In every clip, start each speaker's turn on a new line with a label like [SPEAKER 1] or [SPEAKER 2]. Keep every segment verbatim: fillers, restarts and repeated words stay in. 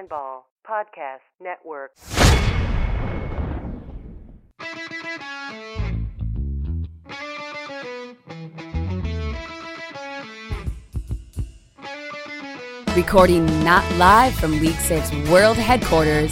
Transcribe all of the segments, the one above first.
[SPEAKER 1] Fanball Podcast Network.
[SPEAKER 2] Recording not live from League Safe's world headquarters,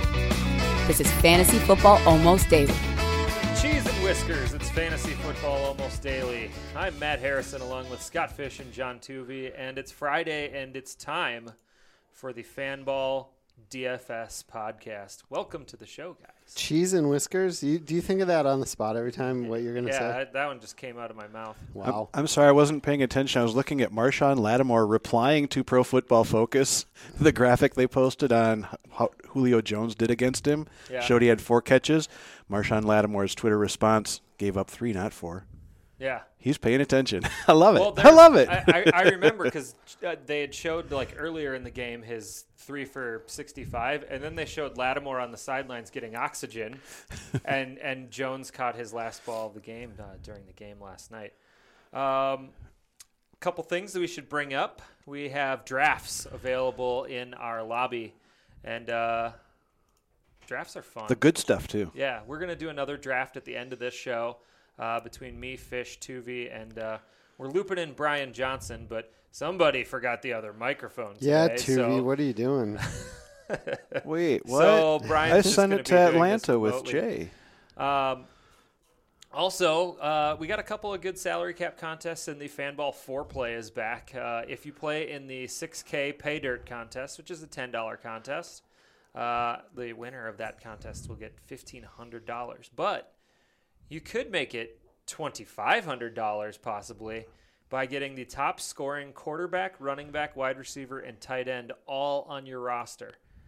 [SPEAKER 2] this is Fantasy Football Almost Daily.
[SPEAKER 3] Cheese and whiskers, it's Fantasy Football Almost Daily. I'm Matt Harrison along with Scott Fish and John Tuvey, and it's Friday and it's time for the Fanball D F S podcast. Welcome to the show, guys.
[SPEAKER 4] Cheese and whiskers? You, do you think of that on the spot every time, what you're going to
[SPEAKER 3] yeah,
[SPEAKER 4] say?
[SPEAKER 3] Yeah, that one just came out of my mouth.
[SPEAKER 4] Wow.
[SPEAKER 5] I'm, I'm sorry, I wasn't paying attention. I was looking at Marshawn Lattimore replying to Pro Football Focus. The graphic they posted on how Julio Jones did against him
[SPEAKER 3] yeah.
[SPEAKER 5] showed he had four catches. Marshawn Lattimore's Twitter response gave up three, not four.
[SPEAKER 3] Yeah.
[SPEAKER 5] He's paying attention. I love it.
[SPEAKER 3] Well,
[SPEAKER 5] I love it.
[SPEAKER 3] I, I, I remember because uh, they had showed like earlier in the game his three for sixty-five, and then they showed Lattimore on the sidelines getting oxygen, and and Jones caught his last ball of the game uh, during the game last night. Um, a couple things that we should bring up. We have drafts available in our lobby, and uh, drafts are fun.
[SPEAKER 5] The good stuff, too.
[SPEAKER 3] Yeah, we're going to do another draft at the end of this show. Uh, between me, Fish, Tuvey, and uh, we're looping in Brian Johnson, but somebody forgot the other microphone today.
[SPEAKER 4] Yeah, Tuvey,
[SPEAKER 3] so.
[SPEAKER 4] what are you doing?
[SPEAKER 5] Wait, what?
[SPEAKER 3] So Brian's
[SPEAKER 5] I
[SPEAKER 3] just
[SPEAKER 5] sent
[SPEAKER 3] gonna
[SPEAKER 5] it
[SPEAKER 3] be
[SPEAKER 5] to
[SPEAKER 3] doing
[SPEAKER 5] Atlanta
[SPEAKER 3] this
[SPEAKER 5] with
[SPEAKER 3] remotely.
[SPEAKER 5] Jay.
[SPEAKER 3] Um, also, uh, we got a couple of good salary cap contests, and the Fanball four Play is back. Uh, if you play in the six K Pay Dirt contest, which is a ten dollars contest, uh, the winner of that contest will get fifteen hundred dollars. But you could make it twenty-five hundred dollars possibly by getting the top scoring quarterback, running back, wide receiver, and tight end all on your roster.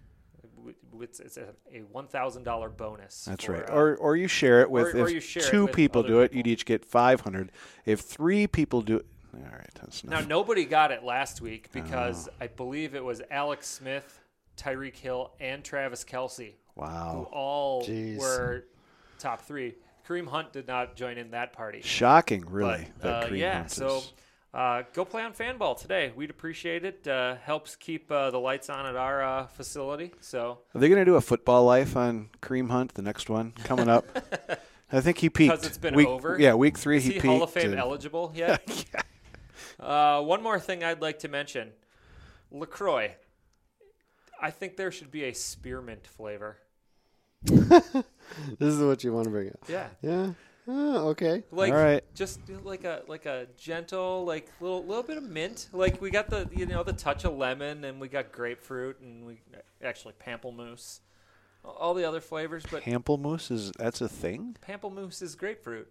[SPEAKER 3] It's, it's a, a one thousand dollars bonus.
[SPEAKER 5] That's
[SPEAKER 3] for,
[SPEAKER 5] right.
[SPEAKER 3] Uh,
[SPEAKER 5] Or or you share it with,
[SPEAKER 3] or- or
[SPEAKER 5] if
[SPEAKER 3] you share it
[SPEAKER 5] two
[SPEAKER 3] with
[SPEAKER 5] people
[SPEAKER 3] other
[SPEAKER 5] do it,
[SPEAKER 3] people.
[SPEAKER 5] you'd each get five hundred dollars. If three people do it, all right, that's
[SPEAKER 3] Now,
[SPEAKER 5] not.
[SPEAKER 3] nobody got it last week
[SPEAKER 5] Oh.
[SPEAKER 3] because I believe it was Alex Smith, Tyreek Hill, and Travis Kelce who
[SPEAKER 5] Wow.
[SPEAKER 3] all
[SPEAKER 4] Jeez.
[SPEAKER 3] were top three. Kareem Hunt did not join in that party.
[SPEAKER 5] Shocking, really.
[SPEAKER 3] But,
[SPEAKER 5] that
[SPEAKER 3] uh,
[SPEAKER 5] Kareem
[SPEAKER 3] yeah,
[SPEAKER 5] Hunt
[SPEAKER 3] so
[SPEAKER 5] is-
[SPEAKER 3] uh, go play on Fanball today. We'd appreciate it. Uh, helps keep uh, the lights on at our uh, facility. So
[SPEAKER 5] Are they going to do a football life on Kareem Hunt, the next one coming up? I think he peaked.
[SPEAKER 3] because it's been
[SPEAKER 5] week,
[SPEAKER 3] over.
[SPEAKER 5] Yeah, week three
[SPEAKER 3] Is
[SPEAKER 5] he,
[SPEAKER 3] he
[SPEAKER 5] peaked.
[SPEAKER 3] Hall of Fame
[SPEAKER 5] and-
[SPEAKER 3] eligible yet? uh, one more thing I'd like to mention: LaCroix. I think there should be a spearmint flavor.
[SPEAKER 4] This is what you want to bring up.
[SPEAKER 3] Yeah.
[SPEAKER 4] Yeah? Oh, okay.
[SPEAKER 3] Like
[SPEAKER 5] All right.
[SPEAKER 3] just like a like a gentle like little little bit of mint. Like we got the you know the touch of lemon, and we got grapefruit, and we actually pamplemousse, all the other flavors. But
[SPEAKER 5] Pamplemousse, is that's a thing?
[SPEAKER 3] pamplemousse is grapefruit.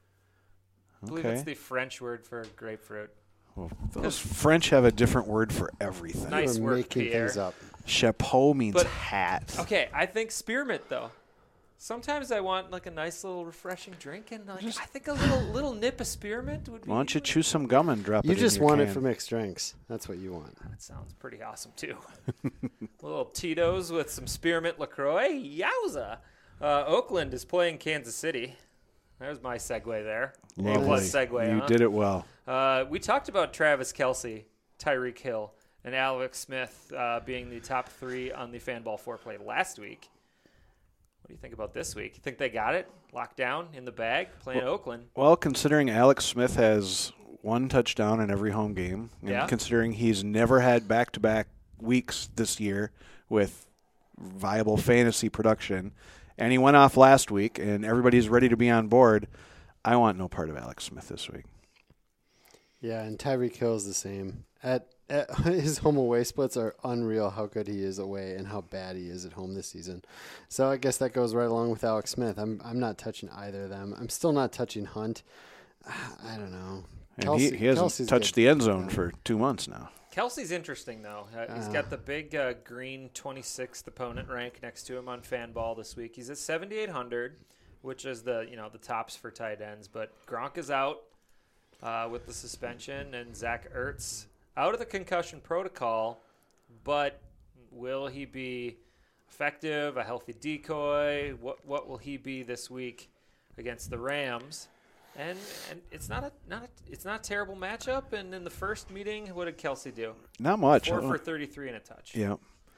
[SPEAKER 3] I believe
[SPEAKER 5] Okay.
[SPEAKER 3] it's the French word for grapefruit.
[SPEAKER 5] Well, those French have a different word for everything.
[SPEAKER 3] Nice
[SPEAKER 4] You're
[SPEAKER 3] work,
[SPEAKER 4] making
[SPEAKER 3] Pierre.
[SPEAKER 4] things up.
[SPEAKER 5] Chapeau means
[SPEAKER 3] But-
[SPEAKER 5] hat.
[SPEAKER 3] Okay, I think spearmint though. Sometimes I want like a nice little refreshing drink, and like, I think a little little nip of spearmint would be.
[SPEAKER 5] Why don't you chew some gum and drop
[SPEAKER 4] You
[SPEAKER 5] it
[SPEAKER 4] just
[SPEAKER 5] in your
[SPEAKER 4] want it
[SPEAKER 5] can?
[SPEAKER 4] for mixed drinks. That's what you want.
[SPEAKER 3] That sounds pretty awesome too. Little Tito's with some spearmint LaCroix. Yowza! Uh, Oakland is playing Kansas City. There's my segue there. A
[SPEAKER 5] Lovely.
[SPEAKER 3] plus segue.
[SPEAKER 5] You
[SPEAKER 3] huh?
[SPEAKER 5] did it well.
[SPEAKER 3] Uh, we talked about Travis Kelce, Tyreek Hill, and Alex Smith uh, being the top three on the Fanball four Play last week. What do you think about this week? You think they got it locked down in the bag playing Oakland?
[SPEAKER 5] Well, considering Alex Smith has one touchdown in every home game, and
[SPEAKER 3] Yeah.
[SPEAKER 5] considering he's never had back-to-back weeks this year with viable fantasy production, and he went off last week, and everybody's ready to be on board, I want no part of Alex Smith this week.
[SPEAKER 4] Yeah, and Tyreek Hill is the same. At, at his home away splits are unreal how good he is away and how bad he is at home this season. So I guess that goes right along with Alex Smith. I'm I'm not touching either of them. I'm still not touching Hunt. I don't know.
[SPEAKER 5] And
[SPEAKER 4] Kelce-
[SPEAKER 5] he, he hasn't
[SPEAKER 4] Kelce's
[SPEAKER 5] touched
[SPEAKER 4] good.
[SPEAKER 5] the end zone for two months now.
[SPEAKER 3] Kelsey's interesting, though. Uh, he's
[SPEAKER 4] Uh.
[SPEAKER 3] got the big uh, green twenty-sixth opponent rank next to him on Fanball this week. He's at seventy-eight hundred, which is the you know the tops for tight ends. But Gronk is out uh, with the suspension, and Zach Ertz out of the concussion protocol. But will he be effective? A healthy decoy? What what will he be this week against the Rams? And and it's not a not a, it's not a terrible matchup. And in the first meeting, what did Kelce do?
[SPEAKER 5] Not much.
[SPEAKER 3] Four
[SPEAKER 5] I don't-
[SPEAKER 3] for thirty-three and a touch.
[SPEAKER 5] Yeah.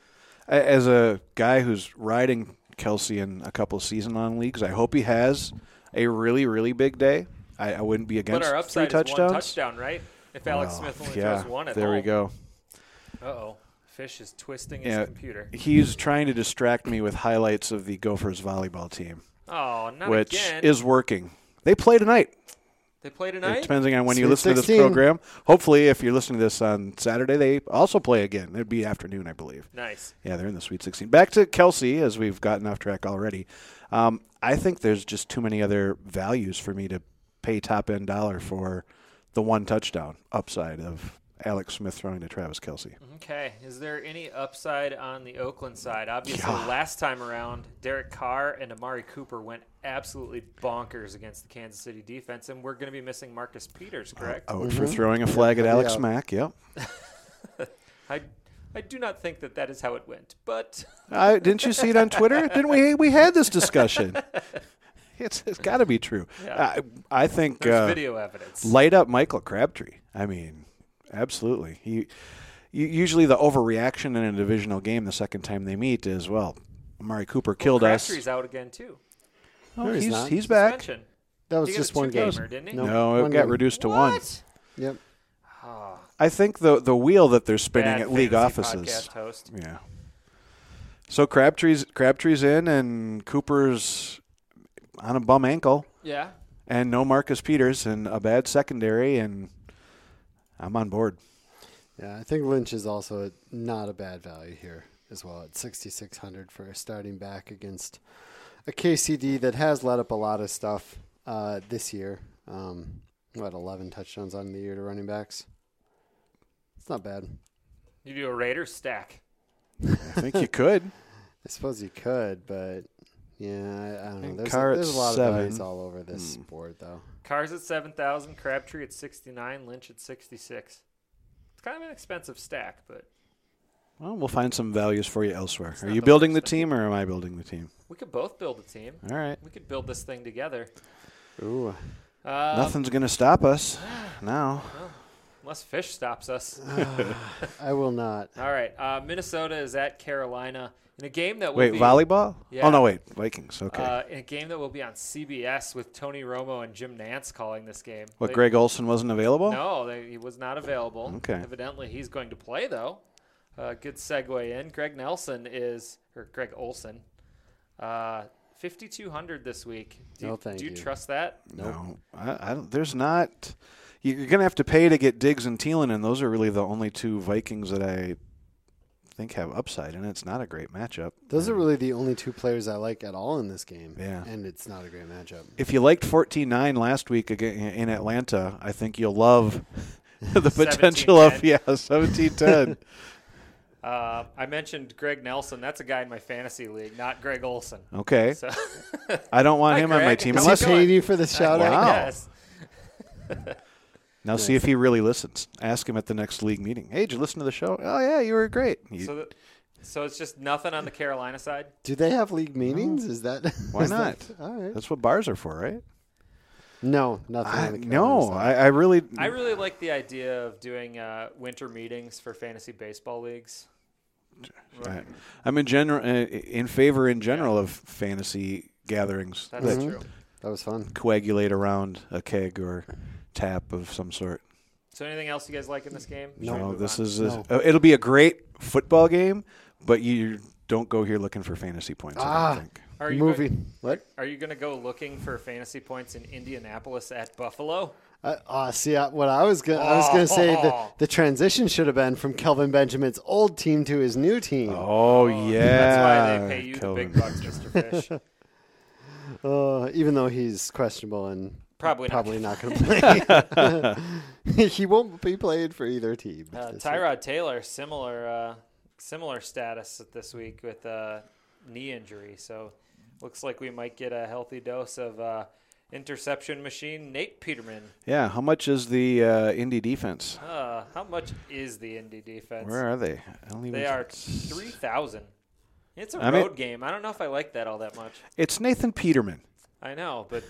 [SPEAKER 5] A- As a guy who's riding Kelsey in a couple of season-long leagues, I hope he has a really, really big day. I, I wouldn't be against
[SPEAKER 3] But our
[SPEAKER 5] three
[SPEAKER 3] upside is
[SPEAKER 5] touchdowns.
[SPEAKER 3] one touchdown, right? If Alex
[SPEAKER 5] Well,
[SPEAKER 3] Smith only
[SPEAKER 5] yeah,
[SPEAKER 3] throws one at
[SPEAKER 5] there
[SPEAKER 3] home.
[SPEAKER 5] we go.
[SPEAKER 3] Uh-oh. Fish is twisting his
[SPEAKER 5] Yeah,
[SPEAKER 3] computer.
[SPEAKER 5] he's trying to distract me with highlights of the Gophers volleyball team,
[SPEAKER 3] Oh, not
[SPEAKER 5] which
[SPEAKER 3] again.
[SPEAKER 5] is working. They play tonight.
[SPEAKER 3] They play tonight?
[SPEAKER 5] Depending on when you
[SPEAKER 4] Sweet
[SPEAKER 5] listen to this
[SPEAKER 4] sixteen.
[SPEAKER 5] program. Hopefully, if you're listening to this on Saturday, they also play again. It'd be afternoon, I believe.
[SPEAKER 3] Nice.
[SPEAKER 5] Yeah, they're in the Sweet sixteen. Back to Kelsey, as we've gotten off track already. Um, I think there's just too many other values for me to pay top-end dollar for the one touchdown upside of Alex Smith throwing to Travis Kelsey.
[SPEAKER 3] Okay. Is there any upside on the Oakland side? Obviously,
[SPEAKER 5] Yeah.
[SPEAKER 3] last time around, Derek Carr and Amari Cooper went absolutely bonkers against the Kansas City defense, and we're going to be missing Marcus Peters, correct?
[SPEAKER 5] Out for throwing a flag at Alex
[SPEAKER 4] Yeah.
[SPEAKER 5] Mack, yep.
[SPEAKER 3] I, I do not think that that is how it went, but
[SPEAKER 5] I, didn't you see it on Twitter? Didn't we? We had this discussion. It's, it's got to be true.
[SPEAKER 3] Yeah.
[SPEAKER 5] I, I think
[SPEAKER 3] there's
[SPEAKER 5] uh,
[SPEAKER 3] video evidence.
[SPEAKER 5] light up Michael Crabtree. I mean, absolutely. He you, usually the overreaction in a divisional game the second time they meet is, well, Amari Cooper killed
[SPEAKER 3] well,
[SPEAKER 5] us.
[SPEAKER 3] Crabtree's out again, too.
[SPEAKER 5] Oh,
[SPEAKER 4] No, he's
[SPEAKER 5] he's
[SPEAKER 4] not.
[SPEAKER 5] he's back.
[SPEAKER 3] Suspension.
[SPEAKER 4] That was
[SPEAKER 3] He got
[SPEAKER 4] just
[SPEAKER 3] a
[SPEAKER 4] one game.
[SPEAKER 3] two-gamer, didn't he?
[SPEAKER 4] No.
[SPEAKER 5] No, it
[SPEAKER 4] One
[SPEAKER 5] got
[SPEAKER 4] game.
[SPEAKER 5] reduced to one.
[SPEAKER 3] What?
[SPEAKER 4] Yep.
[SPEAKER 3] Oh,
[SPEAKER 5] I think the the wheel that they're spinning
[SPEAKER 3] bad
[SPEAKER 5] at league
[SPEAKER 3] fantasy
[SPEAKER 5] offices.
[SPEAKER 3] podcast host.
[SPEAKER 5] Yeah. So Crabtree's Crabtree's in, and Cooper's on a bum ankle,
[SPEAKER 3] Yeah.
[SPEAKER 5] and no Marcus Peters, and a bad secondary, and I'm on board.
[SPEAKER 4] Yeah, I think Lynch is also not a bad value here as well at sixty-six hundred for a starting back against a K C D that has let up a lot of stuff uh, this year. Um, what, eleven touchdowns on the year to running backs? It's not bad.
[SPEAKER 3] You do a Raiders stack.
[SPEAKER 5] I think you could.
[SPEAKER 4] I suppose you could, but yeah, I, I don't know.
[SPEAKER 5] And
[SPEAKER 4] There's,
[SPEAKER 5] Carr
[SPEAKER 4] a,
[SPEAKER 5] at
[SPEAKER 4] there's a lot
[SPEAKER 5] seven.
[SPEAKER 4] of values all over this
[SPEAKER 5] Hmm.
[SPEAKER 4] board, though.
[SPEAKER 3] Carr's at seven thousand, Crabtree at sixty-nine, Lynch at sixty-six. It's kind of an expensive stack, but
[SPEAKER 5] Well, we'll find some values for you elsewhere.
[SPEAKER 3] It's
[SPEAKER 5] Are
[SPEAKER 3] not
[SPEAKER 5] you
[SPEAKER 3] the
[SPEAKER 5] building the
[SPEAKER 3] worst thing.
[SPEAKER 5] team, or am I building the team?
[SPEAKER 3] we could both build a team.
[SPEAKER 5] All right.
[SPEAKER 3] We could build this thing together.
[SPEAKER 4] Ooh.
[SPEAKER 3] Uh,
[SPEAKER 5] Nothing's going to stop us now.
[SPEAKER 3] Unless Fish stops us.
[SPEAKER 4] I will not.
[SPEAKER 3] All right. Uh, Minnesota is at Carolina in a game that will
[SPEAKER 5] Wait,
[SPEAKER 3] be
[SPEAKER 5] volleyball?
[SPEAKER 3] Yeah.
[SPEAKER 5] Oh, no, wait. Vikings. Okay.
[SPEAKER 3] Uh, in a game that will be on C B S with Tony Romo and Jim Nantz calling this game.
[SPEAKER 5] what,
[SPEAKER 3] They-
[SPEAKER 5] Greg Olson wasn't available?
[SPEAKER 3] No, they, he was not available.
[SPEAKER 5] Okay.
[SPEAKER 3] Evidently, he's going to play, though. Uh, good segue in. Greg Nelson is, or Greg Olson, uh, fifty-two hundred this week. Do you,
[SPEAKER 4] No, thank
[SPEAKER 3] do you,
[SPEAKER 4] you.
[SPEAKER 3] trust that?
[SPEAKER 5] No. I, I don't, there's not. You're going to have to pay to get Diggs and Thielen, and those are really the only two Vikings that I think have upside, and it's not a great matchup.
[SPEAKER 4] Those are
[SPEAKER 5] And
[SPEAKER 4] really the only two players I like at all in this game.
[SPEAKER 5] Yeah.
[SPEAKER 4] And it's not a great matchup.
[SPEAKER 5] If you liked fourteen nine last week again in Atlanta, I think you'll love the potential of, yeah, seventeen ten.
[SPEAKER 3] Uh, I mentioned Greg Nelson. That's a guy in my fantasy league, not Greg Olson.
[SPEAKER 5] Okay.
[SPEAKER 3] So,
[SPEAKER 5] I don't want
[SPEAKER 3] Hi,
[SPEAKER 5] him on my
[SPEAKER 3] Greg.
[SPEAKER 5] team.
[SPEAKER 3] How's
[SPEAKER 4] Is
[SPEAKER 3] it
[SPEAKER 5] Unless
[SPEAKER 4] he
[SPEAKER 3] going?
[SPEAKER 4] paying you for the shout out?
[SPEAKER 5] Wow.
[SPEAKER 3] Yes.
[SPEAKER 5] Now see if he really listens. Ask him at the next league meeting. Hey, did you listen to the show? Oh, yeah, you were great. You-
[SPEAKER 3] So, the, so it's just nothing on the Carolina side?
[SPEAKER 4] Do they have league meetings? Is that
[SPEAKER 5] Why
[SPEAKER 4] is
[SPEAKER 5] not?
[SPEAKER 4] that- all right.
[SPEAKER 5] That's what bars are for, right?
[SPEAKER 4] No, nothing.
[SPEAKER 5] I,
[SPEAKER 4] on the Carolina
[SPEAKER 5] no,
[SPEAKER 4] side.
[SPEAKER 5] I, I really.
[SPEAKER 3] I really like the idea of doing uh, winter meetings for fantasy baseball leagues.
[SPEAKER 5] I, I'm in general uh, in favor in general of fantasy gatherings
[SPEAKER 3] That's
[SPEAKER 5] that
[SPEAKER 3] true.
[SPEAKER 4] That was fun.
[SPEAKER 5] coagulate around a keg or tap of some sort.
[SPEAKER 3] So anything else you guys like in this game?
[SPEAKER 4] No.
[SPEAKER 3] Should we
[SPEAKER 5] No,
[SPEAKER 3] move
[SPEAKER 5] this
[SPEAKER 3] on?
[SPEAKER 5] is
[SPEAKER 4] No.
[SPEAKER 5] a, uh, it'll be a great football game, but you don't go here looking for fantasy points. I
[SPEAKER 4] Ah.
[SPEAKER 5] don't think.
[SPEAKER 3] Are you
[SPEAKER 4] Movie.
[SPEAKER 3] Going,
[SPEAKER 4] What?
[SPEAKER 3] are you going to go looking for fantasy points in Indianapolis at Buffalo?
[SPEAKER 4] Uh, uh, see, I, what I was gonna, I was going to say the,
[SPEAKER 3] Oh.
[SPEAKER 4] the transition should have been from Kelvin Benjamin's old team to his new team.
[SPEAKER 5] Oh, yeah,
[SPEAKER 3] That's why they pay you
[SPEAKER 5] Kelvin.
[SPEAKER 3] the big bucks, Mister Fish.
[SPEAKER 4] Uh, even though he's questionable and
[SPEAKER 3] Probably not.
[SPEAKER 4] probably not going to play. He won't be played for either team.
[SPEAKER 3] Uh,
[SPEAKER 4] this
[SPEAKER 3] Tyrod Taylor, similar uh, similar status this week with uh, knee injury. So looks like we might get a healthy dose of uh, interception machine Nate Peterman.
[SPEAKER 5] Yeah, how much is the uh, Indy defense?
[SPEAKER 3] Uh, how much is the Indy defense?
[SPEAKER 5] Where are they? I don't even
[SPEAKER 3] They are three thousand. It's a
[SPEAKER 5] I mean-
[SPEAKER 3] road game. I don't know if I like that all that much.
[SPEAKER 5] It's Nathan Peterman.
[SPEAKER 3] I know, but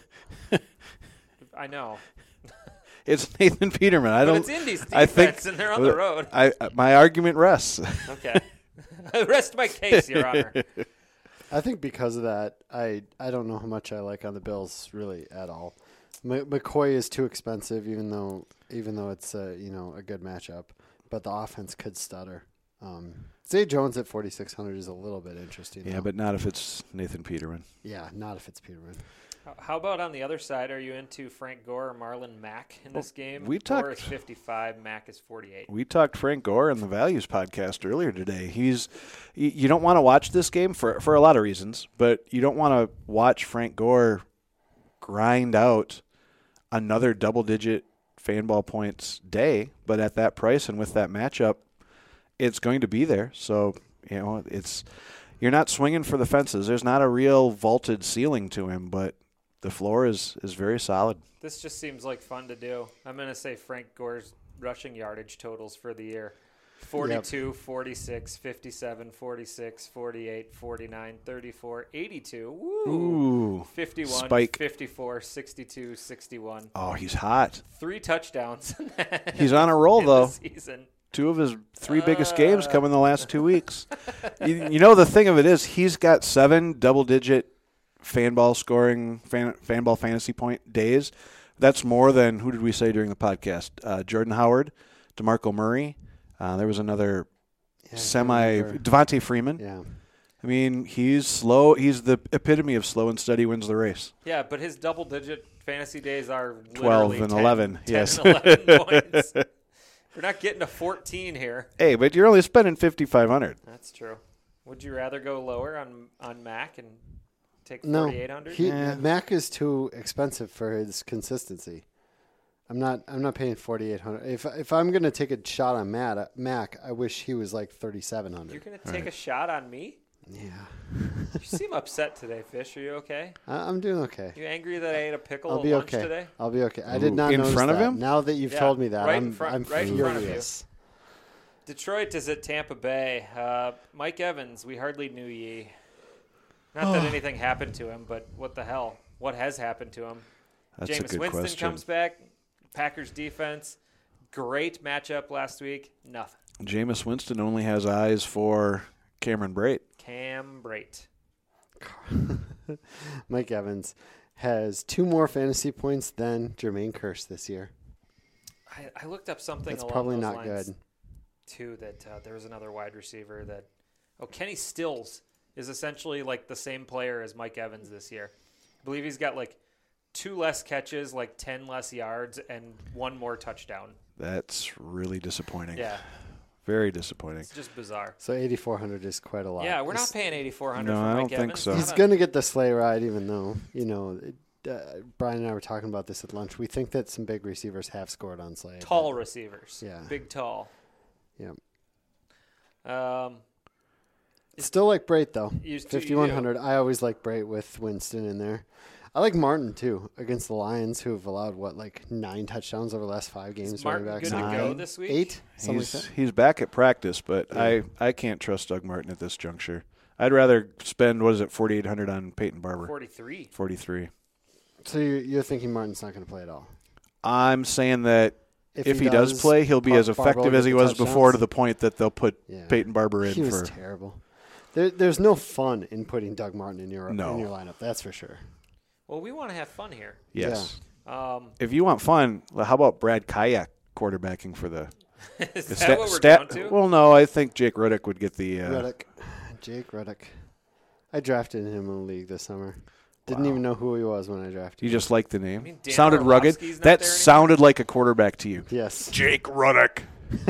[SPEAKER 3] I know.
[SPEAKER 5] It's Nathan Peterman. I
[SPEAKER 3] But
[SPEAKER 5] don't.
[SPEAKER 3] it's Indy's
[SPEAKER 5] I
[SPEAKER 3] defense,
[SPEAKER 5] think
[SPEAKER 3] and they're on the road.
[SPEAKER 5] I, I my argument rests.
[SPEAKER 3] Okay. Rest my case, Your Honor.
[SPEAKER 4] I think because of that, I, I don't know how much I like on the Bills really at all. M- McCoy is too expensive, even though even though it's a, you know a good matchup. But the offense could stutter. Um, Zay Jones at forty-six hundred is a little bit interesting.
[SPEAKER 5] Yeah,
[SPEAKER 4] though.
[SPEAKER 5] but not if it's Nathan Peterman.
[SPEAKER 4] Yeah, not if it's Peterman.
[SPEAKER 3] How about on the other side? Are you into Frank Gore or Marlon Mack in this game?
[SPEAKER 5] we
[SPEAKER 3] Gore
[SPEAKER 5] talked-
[SPEAKER 3] is fifty-five, Mack is forty-eight.
[SPEAKER 5] We talked Frank Gore on the Values podcast earlier today. He's you, you don't want to watch this game for for a lot of reasons, but you don't want to watch Frank Gore grind out another double-digit fanball points day. But at that price and with that matchup, it's going to be there. So you know it's you're not swinging for the fences. There's not a real vaulted ceiling to him, but the floor is is very solid.
[SPEAKER 3] This just seems like fun to do. I'm going to say Frank Gore's rushing yardage totals for the year. forty-two, forty-six, fifty-seven, forty-six, forty-eight, forty-nine, thirty-four, eighty-two. Woo.
[SPEAKER 5] Ooh,
[SPEAKER 3] fifty-one,
[SPEAKER 5] spike.
[SPEAKER 3] fifty-four, sixty-two, sixty-one.
[SPEAKER 5] Oh, he's hot.
[SPEAKER 3] Three touchdowns.
[SPEAKER 5] He's on a roll,
[SPEAKER 3] in
[SPEAKER 5] though.
[SPEAKER 3] the season.
[SPEAKER 5] Two of his three biggest
[SPEAKER 3] Uh.
[SPEAKER 5] games come in the last two weeks. you, you know, the thing of it is he's got seven double-digit fanball scoring, fan, fanball fantasy point days. That's more than, who did we say during the podcast? Uh, Jordan Howard, DeMarco Murray. Uh, there was another
[SPEAKER 4] Yeah, I
[SPEAKER 5] semi,
[SPEAKER 4] remember.
[SPEAKER 5] Devontae Freeman.
[SPEAKER 4] Yeah.
[SPEAKER 5] I mean, he's slow. He's the epitome of slow and steady wins the race.
[SPEAKER 3] Yeah, but his double-digit fantasy days are
[SPEAKER 5] twelve
[SPEAKER 3] literally
[SPEAKER 5] and
[SPEAKER 3] ten,
[SPEAKER 5] eleven,
[SPEAKER 3] ten
[SPEAKER 5] yes.
[SPEAKER 3] and eleven points. We're not getting to fourteen here.
[SPEAKER 5] Hey, but you're only spending fifty-five hundred.
[SPEAKER 3] That's true. Would you rather go lower on on Mac and take
[SPEAKER 4] No,
[SPEAKER 3] forty-eight hundred?
[SPEAKER 4] he,
[SPEAKER 5] Yeah.
[SPEAKER 4] Mac is too expensive for his consistency. I'm not. I'm not paying forty-eight hundred. If if I'm gonna take a shot on Matt, Mac, I wish he was like thirty-seven
[SPEAKER 3] You're
[SPEAKER 4] hundred.
[SPEAKER 3] going to take a shot on me?
[SPEAKER 4] Yeah,
[SPEAKER 3] You seem upset today, Fish. Are you okay?
[SPEAKER 4] I, I'm doing okay.
[SPEAKER 3] You angry that I ate a pickle
[SPEAKER 4] I'll
[SPEAKER 3] at
[SPEAKER 4] be
[SPEAKER 3] lunch
[SPEAKER 4] okay.
[SPEAKER 3] today?
[SPEAKER 4] I'll be okay. I did
[SPEAKER 5] Ooh,
[SPEAKER 4] not
[SPEAKER 5] in
[SPEAKER 4] notice
[SPEAKER 5] front of
[SPEAKER 4] that.
[SPEAKER 5] him?
[SPEAKER 4] Now that you've
[SPEAKER 3] Yeah,
[SPEAKER 4] told me that,
[SPEAKER 3] right in
[SPEAKER 4] I'm
[SPEAKER 3] front-
[SPEAKER 4] I'm
[SPEAKER 3] right in front of you.
[SPEAKER 4] furious.
[SPEAKER 3] Detroit is at Tampa Bay. Uh, Mike Evans, we hardly knew ye. Not that anything happened to him, but what the hell? What has happened to him?
[SPEAKER 5] That's a
[SPEAKER 3] Jameis
[SPEAKER 5] good
[SPEAKER 3] Winston
[SPEAKER 5] question.
[SPEAKER 3] comes back. Packers defense, great matchup last week. Nothing.
[SPEAKER 5] Jameis Winston only has eyes for Cameron Brate.
[SPEAKER 3] Cam Brate.
[SPEAKER 4] Mike Evans has two more fantasy points than Jermaine Kearse this year.
[SPEAKER 3] I, I looked up something
[SPEAKER 4] That's
[SPEAKER 3] along
[SPEAKER 4] probably
[SPEAKER 3] those
[SPEAKER 4] not
[SPEAKER 3] lines,
[SPEAKER 4] good.
[SPEAKER 3] too, that uh, there was another wide receiver that – oh, Kenny Stills is essentially like the same player as Mike Evans this year. I believe he's got like two less catches, like ten less yards, and one more touchdown.
[SPEAKER 5] That's really disappointing.
[SPEAKER 3] Yeah,
[SPEAKER 5] Very disappointing.
[SPEAKER 3] it's just bizarre.
[SPEAKER 4] So eighty-four hundred is quite a lot.
[SPEAKER 3] Yeah, we're not
[SPEAKER 4] He's-
[SPEAKER 3] paying eighty-four hundred
[SPEAKER 5] No,
[SPEAKER 3] for
[SPEAKER 5] I
[SPEAKER 3] Mike
[SPEAKER 5] don't think
[SPEAKER 3] Evans.
[SPEAKER 5] so.
[SPEAKER 3] Not
[SPEAKER 4] He's
[SPEAKER 3] a-
[SPEAKER 4] going to get the sleigh ride, even though, you know, it, uh, Brian and I were talking about this at lunch. We think that some big receivers have scored on sleigh.
[SPEAKER 3] tall
[SPEAKER 4] but-
[SPEAKER 3] receivers.
[SPEAKER 4] Yeah.
[SPEAKER 3] Big tall.
[SPEAKER 4] Yeah.
[SPEAKER 3] Um,
[SPEAKER 4] Still like Brate, though.
[SPEAKER 3] You- you do.
[SPEAKER 4] fifty-one hundred. I always like Brate with Winston in there. I like Martin, too, against the Lions, who have allowed, what, like nine touchdowns over the last five games.
[SPEAKER 3] Is Martin
[SPEAKER 4] running
[SPEAKER 3] good
[SPEAKER 4] backs.
[SPEAKER 3] to go
[SPEAKER 4] Nine?
[SPEAKER 3] this week?
[SPEAKER 4] Eight? Something
[SPEAKER 5] He's
[SPEAKER 4] like that.
[SPEAKER 5] he's back at practice, but
[SPEAKER 4] Yeah.
[SPEAKER 5] I, I can't trust Doug Martin at this juncture. I'd rather spend, what is it, forty-eight hundred on Peyton Barber.
[SPEAKER 3] forty-three.
[SPEAKER 5] forty-three.
[SPEAKER 4] So you're, you're thinking Martin's not going to play at all?
[SPEAKER 5] I'm saying that if, he, does,
[SPEAKER 4] does,
[SPEAKER 5] play, he'll be
[SPEAKER 4] Bar-
[SPEAKER 5] as effective
[SPEAKER 4] Barber
[SPEAKER 5] as he
[SPEAKER 4] with the
[SPEAKER 5] was before, to
[SPEAKER 4] touchdowns?
[SPEAKER 5] the point that they'll put
[SPEAKER 4] Yeah.
[SPEAKER 5] Peyton Barber in
[SPEAKER 4] He was
[SPEAKER 5] for.
[SPEAKER 4] terrible. There, there's no fun in putting Doug Martin in your
[SPEAKER 5] No.
[SPEAKER 4] in your lineup. That's for sure.
[SPEAKER 3] Well, we want to have fun here.
[SPEAKER 5] Yes.
[SPEAKER 3] Um,
[SPEAKER 5] If you want fun, well, how about Brad Kayak quarterbacking for the,
[SPEAKER 3] is
[SPEAKER 5] the
[SPEAKER 3] that
[SPEAKER 5] sta-
[SPEAKER 3] what we're
[SPEAKER 5] sta-
[SPEAKER 3] down to?
[SPEAKER 5] Well, no, I think Jake Ruddick would get the. Uh,
[SPEAKER 4] Reddick, Jake Reddick. I drafted him in a league this summer. Didn't
[SPEAKER 5] Wow.
[SPEAKER 4] even know who he was when I drafted.
[SPEAKER 5] You
[SPEAKER 4] him.
[SPEAKER 5] just like the name.
[SPEAKER 3] I mean, Dan
[SPEAKER 5] Sounded rugged.
[SPEAKER 3] Orlovsky's not
[SPEAKER 5] That
[SPEAKER 3] there anymore?
[SPEAKER 5] sounded like a quarterback to you.
[SPEAKER 4] Yes.
[SPEAKER 5] Jake Ruddick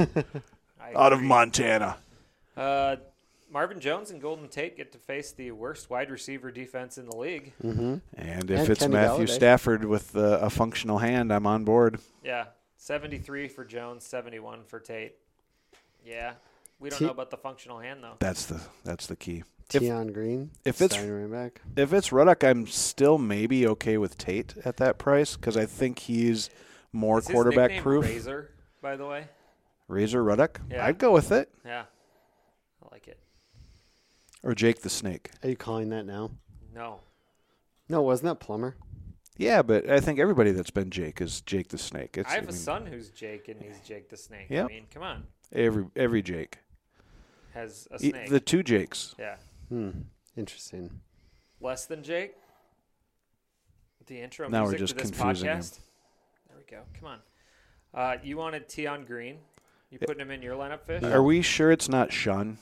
[SPEAKER 3] I
[SPEAKER 5] out of
[SPEAKER 3] agree.
[SPEAKER 5] Montana.
[SPEAKER 3] Uh, Marvin Jones and Golden Tate get to face the worst wide receiver defense in the league.
[SPEAKER 4] Mm-hmm.
[SPEAKER 5] And if
[SPEAKER 4] And
[SPEAKER 5] it's
[SPEAKER 4] Kenny
[SPEAKER 5] Matthew
[SPEAKER 4] Galladay.
[SPEAKER 5] Stafford with uh, a functional hand, I'm on board.
[SPEAKER 3] Yeah, seventy-three for Jones, seventy-one for Tate. Yeah, we don't
[SPEAKER 4] T-
[SPEAKER 3] know about the functional hand though.
[SPEAKER 5] That's the that's the key. If-
[SPEAKER 4] Tion Green.
[SPEAKER 5] if it's-
[SPEAKER 4] starting running back.
[SPEAKER 5] If it's Ruddock, I'm still maybe okay with Tate at that price because I think he's more
[SPEAKER 3] Is his
[SPEAKER 5] quarterback
[SPEAKER 3] nickname
[SPEAKER 5] proof.
[SPEAKER 3] Razor, by the way.
[SPEAKER 5] Razor Ruddock?
[SPEAKER 3] Yeah.
[SPEAKER 5] I'd go with it.
[SPEAKER 3] Yeah, I like it.
[SPEAKER 5] Or Jake the Snake.
[SPEAKER 4] Are you calling that now?
[SPEAKER 3] No,
[SPEAKER 4] No, wasn't that Plummer?
[SPEAKER 5] Yeah, but I think everybody that's been Jake is Jake the Snake. It's,
[SPEAKER 3] I have
[SPEAKER 5] I
[SPEAKER 3] a
[SPEAKER 5] mean,
[SPEAKER 3] son who's Jake, and he's Jake the Snake.
[SPEAKER 5] Yep.
[SPEAKER 3] I mean, come on.
[SPEAKER 5] Every every Jake.
[SPEAKER 3] has a
[SPEAKER 5] E-
[SPEAKER 3] snake.
[SPEAKER 5] The two Jakes.
[SPEAKER 3] yeah.
[SPEAKER 4] Hmm. Interesting.
[SPEAKER 3] Less than Jake. The intro
[SPEAKER 5] Now we're
[SPEAKER 3] music
[SPEAKER 5] just
[SPEAKER 3] to this
[SPEAKER 5] confusing him.
[SPEAKER 3] podcast. There we go. Come on. Uh, you wanted Tion Green. You putting him in your lineup, Fish?
[SPEAKER 5] Are we sure it's not Shun?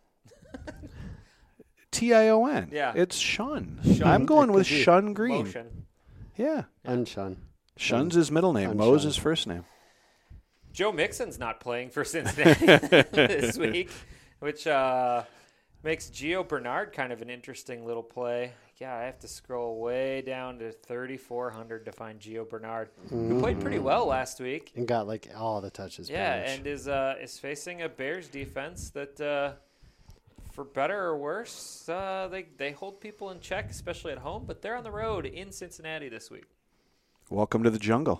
[SPEAKER 5] T I O N.
[SPEAKER 3] Yeah.
[SPEAKER 5] It's Shun.
[SPEAKER 3] Shun.
[SPEAKER 5] I'm going
[SPEAKER 4] It
[SPEAKER 5] with
[SPEAKER 4] could be.
[SPEAKER 5] Shun Green.
[SPEAKER 3] Motion.
[SPEAKER 5] Yeah.
[SPEAKER 4] Unshun.
[SPEAKER 5] Shun's his middle name.
[SPEAKER 4] Shun.
[SPEAKER 5] Mo's his first name.
[SPEAKER 3] Joe Mixon's not playing for Cincinnati this week, which uh, makes Gio Bernard kind of an interesting little play. Yeah, I have to scroll way down to thirty-four hundred to find Gio Bernard, who played pretty well last week.
[SPEAKER 4] And got like all the touches. pretty
[SPEAKER 3] Yeah,
[SPEAKER 4] much.
[SPEAKER 3] and is uh, is facing a Bears defense that, uh, for better or worse, uh, they they hold people in check, especially at home. But they're on the road in Cincinnati this week.
[SPEAKER 5] Welcome to the jungle.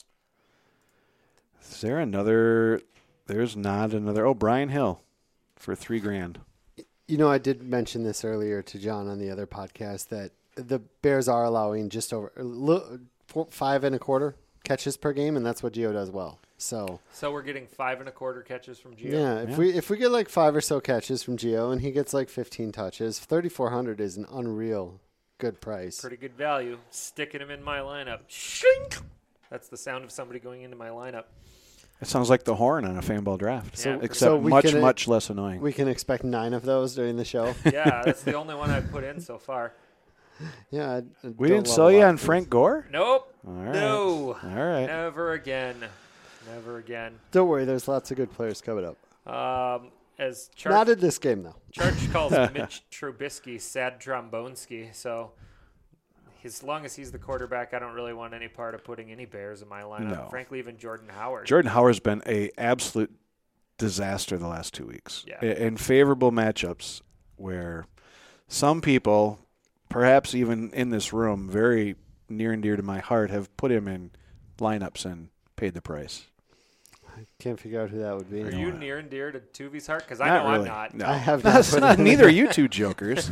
[SPEAKER 5] Is there another? There's not another. Oh, Brian Hill for three grand.
[SPEAKER 4] You know, I did mention this earlier to John on the other podcast that the Bears are allowing just over lo- four, five and a quarter catches per game, and that's what Gio does well. So
[SPEAKER 3] So we're getting five and a quarter catches from Gio.
[SPEAKER 4] yeah, if
[SPEAKER 5] Yeah.
[SPEAKER 4] we if we get like five or so catches from Gio and he gets like fifteen touches, thirty-four hundred is an unreal good price.
[SPEAKER 3] Pretty good value. Sticking him in my lineup. Shink! That's the sound of somebody going into my lineup.
[SPEAKER 5] It sounds like the horn on a fanball draft,
[SPEAKER 3] So-
[SPEAKER 5] except
[SPEAKER 4] so we
[SPEAKER 5] much,
[SPEAKER 4] can, uh,
[SPEAKER 5] much less annoying.
[SPEAKER 4] We can expect nine of those during the show.
[SPEAKER 3] Yeah, that's the only one I've put in so far.
[SPEAKER 4] Yeah, I, I
[SPEAKER 5] We
[SPEAKER 4] don't
[SPEAKER 5] didn't
[SPEAKER 4] love
[SPEAKER 5] sell
[SPEAKER 4] a
[SPEAKER 5] you
[SPEAKER 4] lot
[SPEAKER 5] on
[SPEAKER 4] of things.
[SPEAKER 5] Frank Gore?
[SPEAKER 3] Nope.
[SPEAKER 5] All right.
[SPEAKER 3] No.
[SPEAKER 5] All right.
[SPEAKER 3] Never again. Never again.
[SPEAKER 4] Don't worry, there's lots of good players coming up.
[SPEAKER 3] Um, as
[SPEAKER 4] Not
[SPEAKER 3] Church,
[SPEAKER 4] in this game though.
[SPEAKER 3] Church calls Mitch Trubisky sad trombonski, so as long as he's the quarterback, I don't really want any part of putting any Bears in my lineup.
[SPEAKER 5] No.
[SPEAKER 3] Frankly, even Jordan Howard.
[SPEAKER 5] Jordan Howard's been a absolute disaster the last two weeks.
[SPEAKER 3] Yeah.
[SPEAKER 5] I- In favorable matchups where some people, perhaps even in this room, very near and dear to my heart, have put him in lineups and paid the price.
[SPEAKER 4] Can't figure out who that would be.
[SPEAKER 3] Are
[SPEAKER 5] No.
[SPEAKER 3] you near and dear to Tuvi's heart? Because I
[SPEAKER 5] Not
[SPEAKER 3] know
[SPEAKER 5] really.
[SPEAKER 3] I'm not.
[SPEAKER 5] No.
[SPEAKER 4] I have not
[SPEAKER 5] That's
[SPEAKER 4] put
[SPEAKER 5] not,
[SPEAKER 4] him-
[SPEAKER 5] neither are you two jokers.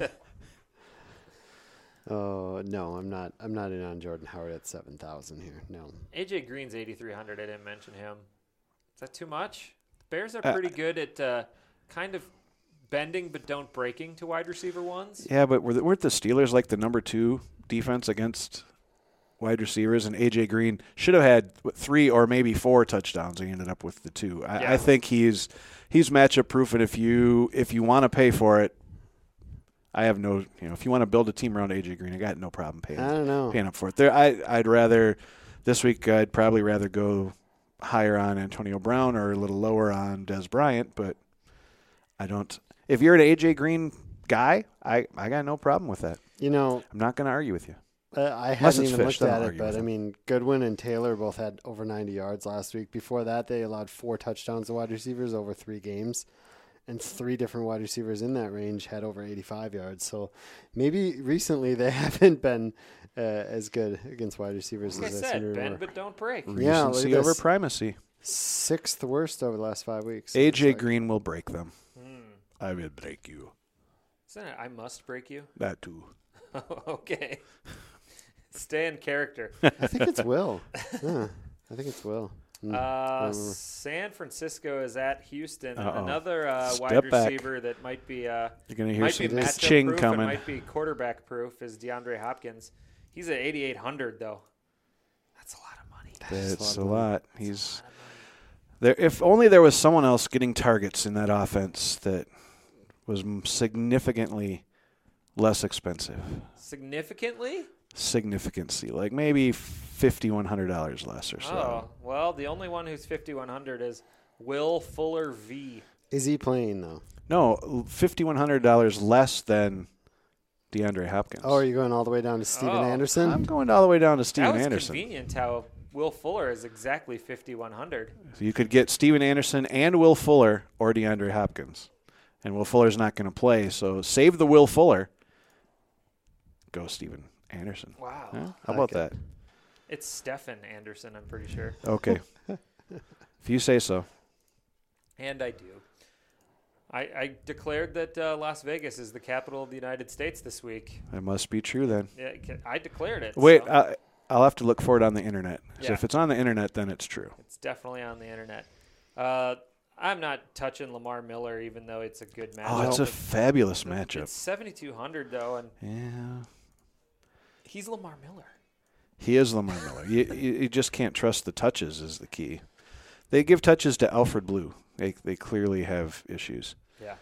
[SPEAKER 4] Oh no, I'm not. I'm not in on Jordan Howard at seven thousand here. No.
[SPEAKER 3] A J Green's eighty-three hundred. I didn't mention him. Is that too much? Bears are
[SPEAKER 5] Uh,
[SPEAKER 3] pretty good at uh, kind of bending but don't breaking to wide receiver ones.
[SPEAKER 5] Yeah, but were the, weren't the Steelers like the number two defense against wide receivers? And A J Green should have had what, three or maybe four touchdowns. He ended up with the two. I,
[SPEAKER 3] Yeah.
[SPEAKER 5] I think he's he's matchup proof, and if you if you want to pay for it, I have no you know if you want to build a team around A J Green, I got no problem paying
[SPEAKER 4] I don't know.
[SPEAKER 5] paying up for it. There, I I'd rather this week I'd probably rather go higher on Antonio Brown or a little lower on Des Bryant, but I don't. If you're an A J Green guy, I, I got no problem with that.
[SPEAKER 4] You know,
[SPEAKER 5] I'm not going to argue with you.
[SPEAKER 4] uh, I
[SPEAKER 5] Unless
[SPEAKER 4] hadn't
[SPEAKER 5] it's
[SPEAKER 4] even
[SPEAKER 5] Fish,
[SPEAKER 4] looked
[SPEAKER 5] then
[SPEAKER 4] at
[SPEAKER 5] I'll
[SPEAKER 4] it,
[SPEAKER 5] argue
[SPEAKER 4] but
[SPEAKER 5] with
[SPEAKER 4] I
[SPEAKER 5] him.
[SPEAKER 4] mean, Goodwin and Taylor both had over ninety yards last week. Before that, they allowed four touchdowns to wide receivers over three games, and three different wide receivers in that range had over eighty-five yards. So maybe recently they haven't been uh, as good against wide receivers
[SPEAKER 3] Like I
[SPEAKER 4] as I seem to
[SPEAKER 3] said,
[SPEAKER 4] remember.
[SPEAKER 3] bend but don't break.
[SPEAKER 4] Yeah, look at
[SPEAKER 5] Recency over
[SPEAKER 4] this.
[SPEAKER 5] primacy.
[SPEAKER 4] Sixth worst over the last five weeks.
[SPEAKER 5] A J
[SPEAKER 4] It's like-
[SPEAKER 5] Green will break them.
[SPEAKER 3] Hmm.
[SPEAKER 5] I will break you.
[SPEAKER 3] Isn't it? I must break you.
[SPEAKER 5] That too.
[SPEAKER 3] Okay. Stay in character.
[SPEAKER 4] I think it's Will. Yeah, I think it's Will. Mm,
[SPEAKER 3] Uh,
[SPEAKER 4] remember.
[SPEAKER 3] San Francisco is at Houston.
[SPEAKER 5] Uh-oh.
[SPEAKER 3] Another uh, wide
[SPEAKER 5] Step back.
[SPEAKER 3] receiver that might be uh,
[SPEAKER 5] You're going to hear
[SPEAKER 3] might be
[SPEAKER 5] some
[SPEAKER 3] matchup
[SPEAKER 5] ching
[SPEAKER 3] proof
[SPEAKER 5] coming.
[SPEAKER 3] and might be quarterback proof is DeAndre Hopkins. He's at eighty-eight hundred though. That's a lot of money.
[SPEAKER 5] That's
[SPEAKER 4] a
[SPEAKER 5] a
[SPEAKER 4] lot of money.
[SPEAKER 5] lot. He's there. If only there was someone else getting targets in that offense that was m- significantly less expensive.
[SPEAKER 3] Significantly?
[SPEAKER 5] Significancy, like maybe fifty-one hundred dollars less or so.
[SPEAKER 3] Oh, well, the only one who's fifty-one hundred is Will Fuller V.
[SPEAKER 4] Is he playing though?
[SPEAKER 5] No, fifty-one hundred dollars less than DeAndre Hopkins.
[SPEAKER 4] Oh, are you going all the way down to Steven
[SPEAKER 3] Oh,
[SPEAKER 4] Anderson?
[SPEAKER 5] I'm going all the way down to
[SPEAKER 3] That
[SPEAKER 5] Steven
[SPEAKER 3] was
[SPEAKER 5] Anderson.
[SPEAKER 3] convenient how Will Fuller is exactly fifty-one hundred.
[SPEAKER 5] So you could get Steven Anderson and Will Fuller or DeAndre Hopkins. And Will Fuller's not going to play, so save the Will Fuller. Go Steven Anderson.
[SPEAKER 3] Wow.
[SPEAKER 5] Yeah? How about
[SPEAKER 4] Okay.
[SPEAKER 5] that?
[SPEAKER 3] It's Stefan Anderson, I'm pretty sure.
[SPEAKER 5] Okay. If you say so.
[SPEAKER 3] And I do. I, I declared that uh, Las Vegas is the capital of the United States this week.
[SPEAKER 5] It must be true then.
[SPEAKER 3] Yeah, ca- I declared it.
[SPEAKER 5] Wait,
[SPEAKER 3] so
[SPEAKER 5] uh, I'll have to look for it on the internet. So
[SPEAKER 3] Yeah.
[SPEAKER 5] if it's on the internet, then it's true.
[SPEAKER 3] it's definitely on the internet. Uh, I'm not touching Lamar Miller, even though it's a good matchup.
[SPEAKER 5] Oh, it's a fabulous matchup.
[SPEAKER 3] It's seventy-two hundred, though, and
[SPEAKER 5] Yeah.
[SPEAKER 3] he's Lamar Miller.
[SPEAKER 5] He is Lamar Miller. you, you, you just can't trust the touches is the key. They give touches to Alfred Blue. They they clearly have issues.
[SPEAKER 3] Yeah.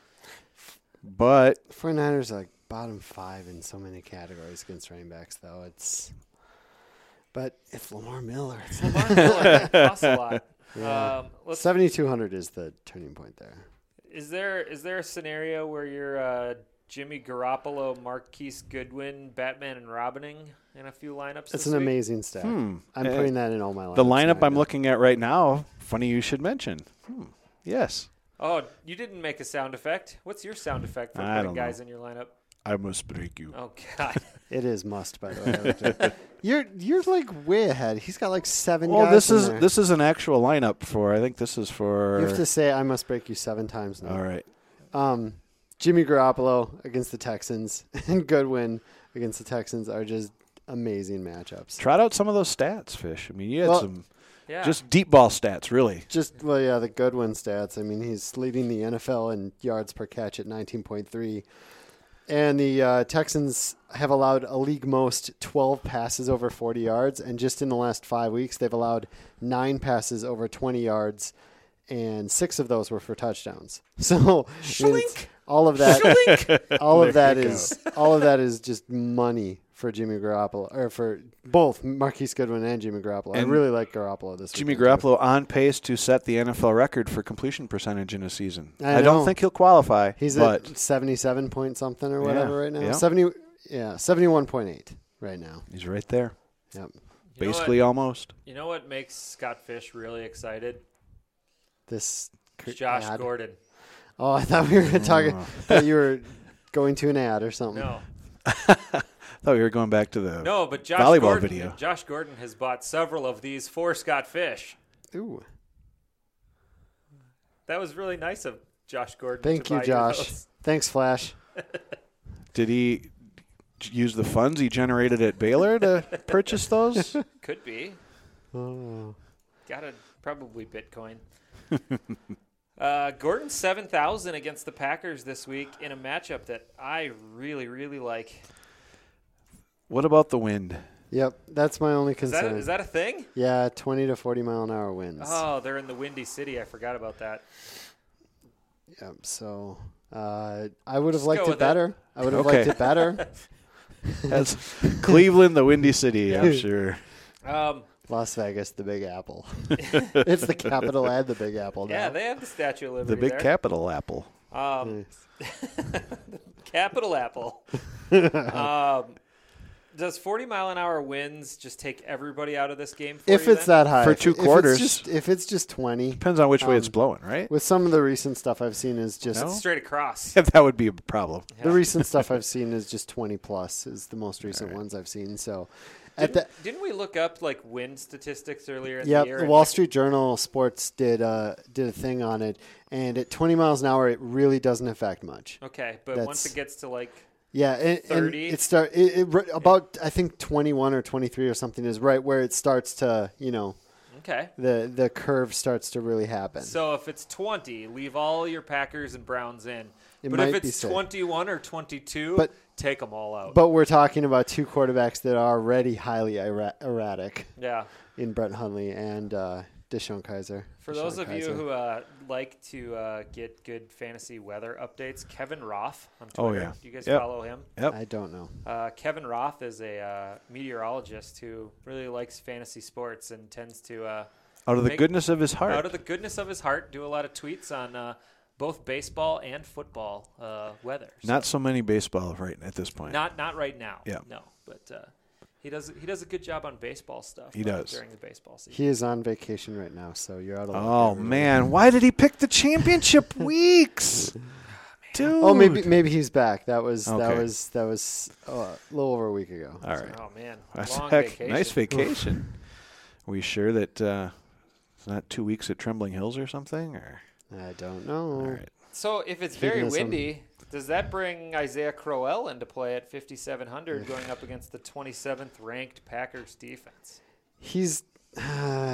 [SPEAKER 5] But
[SPEAKER 4] 49ers are like bottom five in so many categories against running backs, though. It's But it's Lamar Miller.
[SPEAKER 3] It's Lamar Miller. That costs a lot.
[SPEAKER 4] Yeah.
[SPEAKER 3] Um, let's,
[SPEAKER 4] seventy-two hundred is the turning point there.
[SPEAKER 3] is there is there a scenario where you're uh, Jimmy Garoppolo, Marquise Goodwin, Batman, and Robining in a few lineups?
[SPEAKER 4] It's
[SPEAKER 3] this
[SPEAKER 4] an
[SPEAKER 3] week?
[SPEAKER 4] amazing stack.
[SPEAKER 5] Hmm.
[SPEAKER 4] I'm
[SPEAKER 5] Uh,
[SPEAKER 4] putting that in all my lineups.
[SPEAKER 5] the lineup
[SPEAKER 4] right
[SPEAKER 5] I'm
[SPEAKER 4] now.
[SPEAKER 5] looking at right now, funny you should mention. Hmm. Yes.
[SPEAKER 3] Oh, you didn't make a sound effect. What's your sound effect for
[SPEAKER 5] I
[SPEAKER 3] putting
[SPEAKER 5] don't
[SPEAKER 3] guys
[SPEAKER 5] know.
[SPEAKER 3] in your lineup?
[SPEAKER 5] I must break you.
[SPEAKER 3] Oh God.
[SPEAKER 4] It is must, by the way. you're you're like way ahead. He's got like seven
[SPEAKER 5] Well,
[SPEAKER 4] guys
[SPEAKER 5] this
[SPEAKER 4] in
[SPEAKER 5] is
[SPEAKER 4] there.
[SPEAKER 5] this is an actual lineup for. I think this is for.
[SPEAKER 4] You have to say I must break you seven times now.
[SPEAKER 5] All right.
[SPEAKER 4] Um, Jimmy Garoppolo against the Texans and Goodwin against the Texans are just amazing matchups.
[SPEAKER 5] Trot out some of those stats, Fish. I mean, you had
[SPEAKER 4] Well,
[SPEAKER 5] some
[SPEAKER 3] Yeah.
[SPEAKER 5] just deep ball stats, really.
[SPEAKER 4] Just, well, yeah, the Goodwin stats. I mean, he's leading the N F L in yards per catch at nineteen point three. And the uh, Texans have allowed a league most twelve passes over forty yards. And just in the last five weeks, they've allowed nine passes over twenty yards. And six of those were for touchdowns. So I mean, it's- all of that, all of that
[SPEAKER 5] There you
[SPEAKER 4] is, all of that is just money for Jimmy Garoppolo, or for both Marquise Goodwin and Jimmy Garoppolo.
[SPEAKER 5] And
[SPEAKER 4] I really like Garoppolo this
[SPEAKER 5] Jimmy
[SPEAKER 4] weekend, too.
[SPEAKER 5] Garoppolo on pace to set the N F L record for completion percentage in a season.
[SPEAKER 4] I
[SPEAKER 5] I, don't
[SPEAKER 4] know.
[SPEAKER 5] think he'll qualify.
[SPEAKER 4] He's
[SPEAKER 5] but
[SPEAKER 4] at seventy-seven point something or
[SPEAKER 5] Yeah,
[SPEAKER 4] whatever right now.
[SPEAKER 5] yeah.
[SPEAKER 4] Seventy, yeah, seventy-one point eight right now.
[SPEAKER 5] he's right there,
[SPEAKER 4] Yep.
[SPEAKER 3] You know
[SPEAKER 5] basically
[SPEAKER 3] what-
[SPEAKER 5] almost.
[SPEAKER 3] You know what makes Scott Fish really excited?
[SPEAKER 4] This cr-
[SPEAKER 3] Josh
[SPEAKER 4] ad.
[SPEAKER 3] Gordon.
[SPEAKER 4] Oh, I thought we were talking.
[SPEAKER 5] Oh.
[SPEAKER 4] That you were going to an ad or something.
[SPEAKER 3] No,
[SPEAKER 5] Thought we were going back to the
[SPEAKER 3] no, but Josh
[SPEAKER 5] volleyball
[SPEAKER 3] Gordon,
[SPEAKER 5] video.
[SPEAKER 3] Josh Gordon has bought several of these for Scott Fish.
[SPEAKER 4] Ooh,
[SPEAKER 3] That was really nice of Josh Gordon.
[SPEAKER 4] thank
[SPEAKER 3] to
[SPEAKER 4] you,
[SPEAKER 3] buy
[SPEAKER 4] Josh.
[SPEAKER 3] those.
[SPEAKER 4] Thanks, Flash.
[SPEAKER 5] Did he use the funds he generated at Baylor to purchase those?
[SPEAKER 3] Could be.
[SPEAKER 4] Oh.
[SPEAKER 3] Got to probably Bitcoin. uh, Gordon seven thousand against the Packers this week in a matchup that I really, really like.
[SPEAKER 5] What about the wind?
[SPEAKER 4] Yep, that's my only
[SPEAKER 3] Is that,
[SPEAKER 4] concern.
[SPEAKER 3] is that a thing?
[SPEAKER 4] Yeah, twenty to forty mile an hour winds.
[SPEAKER 3] Oh, they're in the Windy City. I forgot about that.
[SPEAKER 4] Yep. So uh, I would have
[SPEAKER 3] Just
[SPEAKER 4] liked
[SPEAKER 3] go
[SPEAKER 4] it
[SPEAKER 3] with it.
[SPEAKER 4] better. I would have
[SPEAKER 5] Okay.
[SPEAKER 4] liked it better.
[SPEAKER 5] That's Cleveland, the Windy City, I'm sure.
[SPEAKER 3] Um,
[SPEAKER 4] Las Vegas, the Big Apple. It's the capital and the Big Apple now.
[SPEAKER 3] yeah, they have the Statue of
[SPEAKER 5] The
[SPEAKER 3] Liberty
[SPEAKER 5] big
[SPEAKER 3] there.
[SPEAKER 5] capital apple.
[SPEAKER 3] Um,
[SPEAKER 4] Nice.
[SPEAKER 3] Capital Apple. um, does forty mile an hour winds just take everybody out of this game for
[SPEAKER 4] If
[SPEAKER 3] you
[SPEAKER 4] it's
[SPEAKER 3] then?
[SPEAKER 4] that high,
[SPEAKER 5] For
[SPEAKER 4] if-
[SPEAKER 5] two
[SPEAKER 4] if it's
[SPEAKER 5] quarters.
[SPEAKER 4] just, if it's just twenty,
[SPEAKER 5] Depends on which way it's
[SPEAKER 4] Um,
[SPEAKER 5] blowing, right?
[SPEAKER 4] with some of the recent stuff I've seen is just
[SPEAKER 5] No?
[SPEAKER 3] straight across.
[SPEAKER 5] That would be a problem.
[SPEAKER 4] the recent stuff I've seen is just twenty plus is the most recent
[SPEAKER 5] Alright.
[SPEAKER 4] ones I've seen. So at
[SPEAKER 3] Didn't,
[SPEAKER 4] the
[SPEAKER 3] didn't we look up like wind statistics earlier in
[SPEAKER 4] yeah,
[SPEAKER 3] the year?
[SPEAKER 4] the
[SPEAKER 3] and-
[SPEAKER 4] Wall Street Journal Sports did uh, did a thing on it, and at twenty miles an hour, it really doesn't affect much.
[SPEAKER 3] Okay, but
[SPEAKER 4] That's-
[SPEAKER 3] once it gets to like
[SPEAKER 4] Yeah, and, and
[SPEAKER 3] thirty?
[SPEAKER 4] it start it, it ri- about I think twenty-one or twenty-three or something is right where it starts to, you know,
[SPEAKER 3] okay.
[SPEAKER 4] the the curve starts to really happen.
[SPEAKER 3] So if it's twenty, leave all your Packers and Browns in.
[SPEAKER 4] It
[SPEAKER 3] but
[SPEAKER 4] might
[SPEAKER 3] if
[SPEAKER 4] be
[SPEAKER 3] it's
[SPEAKER 4] safe.
[SPEAKER 3] twenty-one or twenty-two,
[SPEAKER 4] But-
[SPEAKER 3] take them all out.
[SPEAKER 4] But we're talking about two quarterbacks that are already highly erra- erratic
[SPEAKER 3] yeah.
[SPEAKER 4] in Brett Hundley and uh, Deshaun Kaiser.
[SPEAKER 3] For
[SPEAKER 4] Deshaun
[SPEAKER 3] those of you
[SPEAKER 4] Kaiser.
[SPEAKER 3] who uh, like to uh, get good fantasy weather updates, Kevin Roth on
[SPEAKER 5] Oh,
[SPEAKER 3] Twitter.
[SPEAKER 5] yeah.
[SPEAKER 3] Do you guys
[SPEAKER 5] Yep.
[SPEAKER 3] follow him?
[SPEAKER 5] Yep.
[SPEAKER 4] I don't know.
[SPEAKER 3] Uh, Kevin Roth is a uh, meteorologist who really likes fantasy sports and tends to, uh,
[SPEAKER 5] Out of the
[SPEAKER 3] Make-
[SPEAKER 5] goodness of his heart.
[SPEAKER 3] out of the goodness of his heart, do a lot of tweets on uh, both baseball and football uh, weather. So
[SPEAKER 5] Not so many baseball right at this point.
[SPEAKER 3] not not right now.
[SPEAKER 5] Yeah.
[SPEAKER 3] No, but uh, he does he does a good job on baseball stuff.
[SPEAKER 5] He
[SPEAKER 3] uh,
[SPEAKER 5] does.
[SPEAKER 3] during the baseball season.
[SPEAKER 4] He is on vacation right now, so you're out of luck.
[SPEAKER 5] Oh,
[SPEAKER 4] everyone.
[SPEAKER 5] man. Why did he pick the championship weeks? Dude.
[SPEAKER 4] Oh, maybe maybe he's back. That was that
[SPEAKER 5] Okay.
[SPEAKER 4] was that was uh, a little over a week ago.
[SPEAKER 5] All right.
[SPEAKER 3] Oh man,
[SPEAKER 5] That's
[SPEAKER 3] long
[SPEAKER 5] heck,
[SPEAKER 3] vacation.
[SPEAKER 5] nice vacation. Are we sure that uh, it's not two weeks at Trembling Hills or something? Or
[SPEAKER 4] I don't know.
[SPEAKER 5] all right.
[SPEAKER 3] So if it's
[SPEAKER 4] Keeping
[SPEAKER 3] very
[SPEAKER 4] us on-
[SPEAKER 3] windy, does that bring Isaiah Crowell into play at fifty-seven hundred, going up against the twenty-seventh ranked Packers defense?
[SPEAKER 4] He's uh,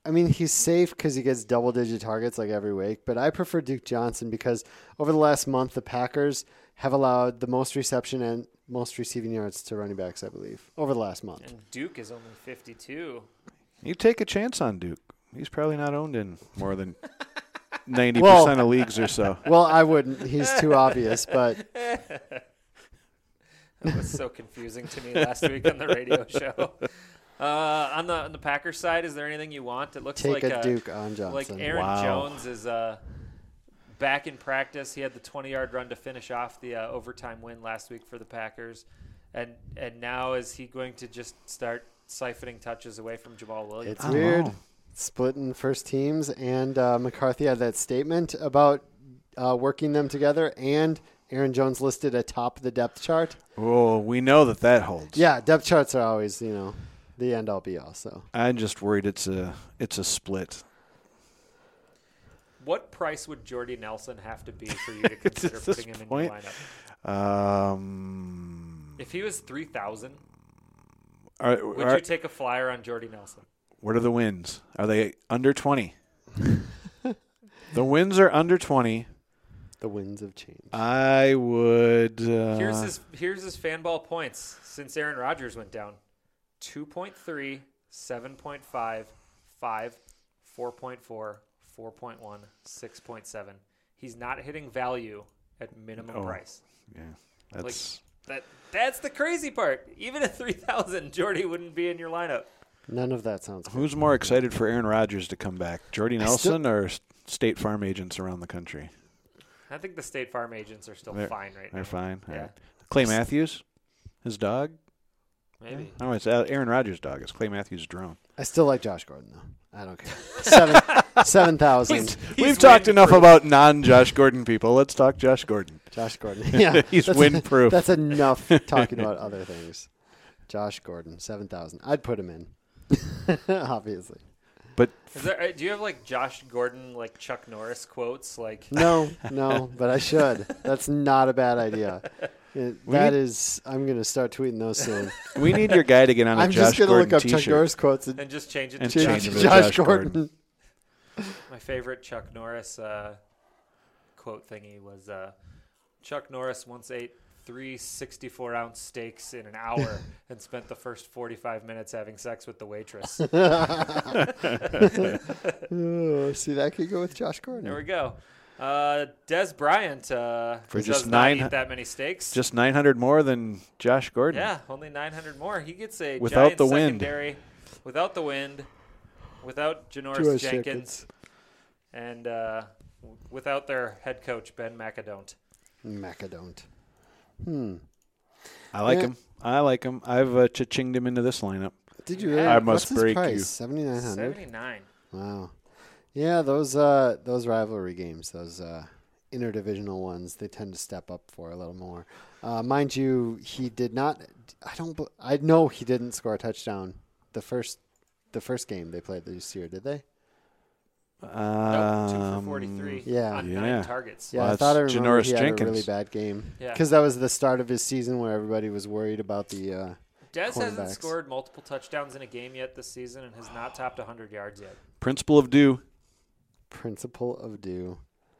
[SPEAKER 4] I mean, he's safe because he gets double-digit targets like every week, but I prefer Duke Johnson because over the last month, the Packers have allowed the most reception and most receiving yards to running backs, I believe, over the last month.
[SPEAKER 3] And Duke is only fifty-two.
[SPEAKER 5] You take a chance on Duke. He's probably not owned in more than ninety
[SPEAKER 4] Well-
[SPEAKER 5] percent of leagues or so.
[SPEAKER 4] Well, I wouldn't. He's too obvious, but
[SPEAKER 3] That was so confusing to me last week on the radio show. Uh, on the on the Packers side, is there anything you want? It looks
[SPEAKER 4] take
[SPEAKER 3] like
[SPEAKER 4] a
[SPEAKER 3] uh,
[SPEAKER 4] Duke on
[SPEAKER 3] like
[SPEAKER 4] Johnson.
[SPEAKER 3] Aaron
[SPEAKER 5] Wow.
[SPEAKER 3] Jones is uh, back in practice. He had the twenty-yard run to finish off the uh, overtime win last week for the Packers, and and now is he going to just start siphoning touches away from Jamal Williams?
[SPEAKER 4] It's
[SPEAKER 5] I don't
[SPEAKER 4] weird.
[SPEAKER 5] know.
[SPEAKER 4] Splitting first teams, and uh, McCarthy had that statement about uh, working them together, and Aaron Jones listed atop the depth chart.
[SPEAKER 5] Oh, we know that that holds.
[SPEAKER 4] Yeah, depth charts are always, you know, the end all be all. So
[SPEAKER 5] I'm just worried it's a it's a split.
[SPEAKER 3] What price would Jordy Nelson have to be for you to consider
[SPEAKER 5] this
[SPEAKER 3] putting him in
[SPEAKER 5] point?
[SPEAKER 3] your lineup?
[SPEAKER 5] Um,
[SPEAKER 3] If he was three thousand,
[SPEAKER 5] are,
[SPEAKER 3] would
[SPEAKER 5] are-
[SPEAKER 3] you take a flyer on Jordy Nelson?
[SPEAKER 5] what are the wins? Are they under twenty? The wins are under twenty.
[SPEAKER 4] the winds of change.
[SPEAKER 5] I would. Uh,
[SPEAKER 3] Here's his here's his fan ball points since Aaron Rodgers went down: two point three, seven point five, five, four point four, four point one, six point seven. He's not hitting value at minimum
[SPEAKER 5] Oh.
[SPEAKER 3] price.
[SPEAKER 5] Yeah, that's
[SPEAKER 3] That that's the crazy part. Even at three thousand, Jordy wouldn't be in your lineup.
[SPEAKER 4] None of that sounds good.
[SPEAKER 5] who's more excited for Aaron Rodgers to come back, Jordy
[SPEAKER 4] I still-
[SPEAKER 5] Nelson or S- State Farm agents around the country?
[SPEAKER 3] I think the State Farm agents are still
[SPEAKER 5] They're-
[SPEAKER 3] fine right
[SPEAKER 5] They're
[SPEAKER 3] now.
[SPEAKER 5] fine. All
[SPEAKER 3] Yeah.
[SPEAKER 5] right. Clay Matthews, his dog.
[SPEAKER 3] Maybe.
[SPEAKER 5] Oh, it's uh, Aaron Rodgers' dog. It's Clay Matthews' drone.
[SPEAKER 4] I still like Josh Gordon though. I don't care. Seven seven thousand.
[SPEAKER 5] We've
[SPEAKER 3] He's
[SPEAKER 5] talked enough
[SPEAKER 3] windproof.
[SPEAKER 5] about non-Josh Gordon people. Let's talk Josh Gordon.
[SPEAKER 4] Josh Gordon. Yeah,
[SPEAKER 5] He's
[SPEAKER 4] that's-
[SPEAKER 5] windproof.
[SPEAKER 4] That's enough talking about other things. Josh Gordon, seven thousand. I'd put him in. Obviously.
[SPEAKER 5] But
[SPEAKER 3] Is there, uh, do you have like Josh Gordon, like Chuck Norris quotes? Like,
[SPEAKER 4] No, no, but I should. That's not a bad idea. It,
[SPEAKER 5] We
[SPEAKER 4] that
[SPEAKER 5] need-
[SPEAKER 4] is, I'm going to start tweeting those soon.
[SPEAKER 5] we need your guy to get on a
[SPEAKER 4] I'm
[SPEAKER 5] Josh
[SPEAKER 4] just going to
[SPEAKER 5] Gordon
[SPEAKER 4] look up
[SPEAKER 5] t-shirt.
[SPEAKER 4] Chuck Norris quotes and
[SPEAKER 3] and just change it
[SPEAKER 5] And
[SPEAKER 3] to
[SPEAKER 5] change
[SPEAKER 3] Josh,
[SPEAKER 5] it to
[SPEAKER 4] Josh,
[SPEAKER 5] Josh
[SPEAKER 4] Gordon.
[SPEAKER 5] Gordon.
[SPEAKER 3] My favorite Chuck Norris uh, quote thingy was uh, Chuck Norris once ate three sixty-four ounce steaks in an hour and spent the first forty-five minutes having sex with the waitress.
[SPEAKER 4] Oh, see, that could go with Josh Gordon.
[SPEAKER 3] There we go. Uh, Des Bryant uh,
[SPEAKER 5] For
[SPEAKER 3] does
[SPEAKER 5] just
[SPEAKER 3] not
[SPEAKER 5] nine
[SPEAKER 3] eat
[SPEAKER 5] hu-
[SPEAKER 3] that many steaks.
[SPEAKER 5] Just nine hundred more than Josh Gordon.
[SPEAKER 3] Yeah, only nine hundred more. He gets a
[SPEAKER 5] Without
[SPEAKER 3] giant
[SPEAKER 5] the wind.
[SPEAKER 3] secondary, without the wind, without Janoris
[SPEAKER 4] Josh
[SPEAKER 3] Jenkins,
[SPEAKER 4] Jenkins.
[SPEAKER 3] and uh, w- without their head coach Ben McAdont.
[SPEAKER 4] Macadont. Hmm.
[SPEAKER 5] I like
[SPEAKER 4] Yeah.
[SPEAKER 5] him. I like him. I've uh, cha-chinged him into this lineup.
[SPEAKER 4] Did you really?
[SPEAKER 3] I
[SPEAKER 5] must
[SPEAKER 4] What's his
[SPEAKER 5] break
[SPEAKER 4] price?
[SPEAKER 5] you.
[SPEAKER 4] seventy-nine hundred.
[SPEAKER 3] Seventy-nine.
[SPEAKER 4] Wow. Yeah, those uh, those rivalry games, those uh, interdivisional ones, they tend to step up for a little more. Uh, mind you, he did not. I don't. bel- I know he didn't score a touchdown the first the first game they played this year, did they?
[SPEAKER 3] Nope, two for
[SPEAKER 5] Um,
[SPEAKER 3] forty-three
[SPEAKER 4] yeah.
[SPEAKER 3] on
[SPEAKER 5] Yeah.
[SPEAKER 3] nine targets.
[SPEAKER 4] Yeah,
[SPEAKER 5] Well,
[SPEAKER 4] I thought I
[SPEAKER 5] that's
[SPEAKER 4] remember
[SPEAKER 5] Janoris
[SPEAKER 4] he had a really
[SPEAKER 5] Jenkins.
[SPEAKER 4] bad game
[SPEAKER 3] Yeah.
[SPEAKER 4] because that was the start of his season where everybody was worried about the. Uh,
[SPEAKER 3] Des hasn't
[SPEAKER 4] cornerbacks.
[SPEAKER 3] scored multiple touchdowns in a game yet this season and has not topped one hundred yards yet.
[SPEAKER 5] Principle of due.
[SPEAKER 4] Principle of due.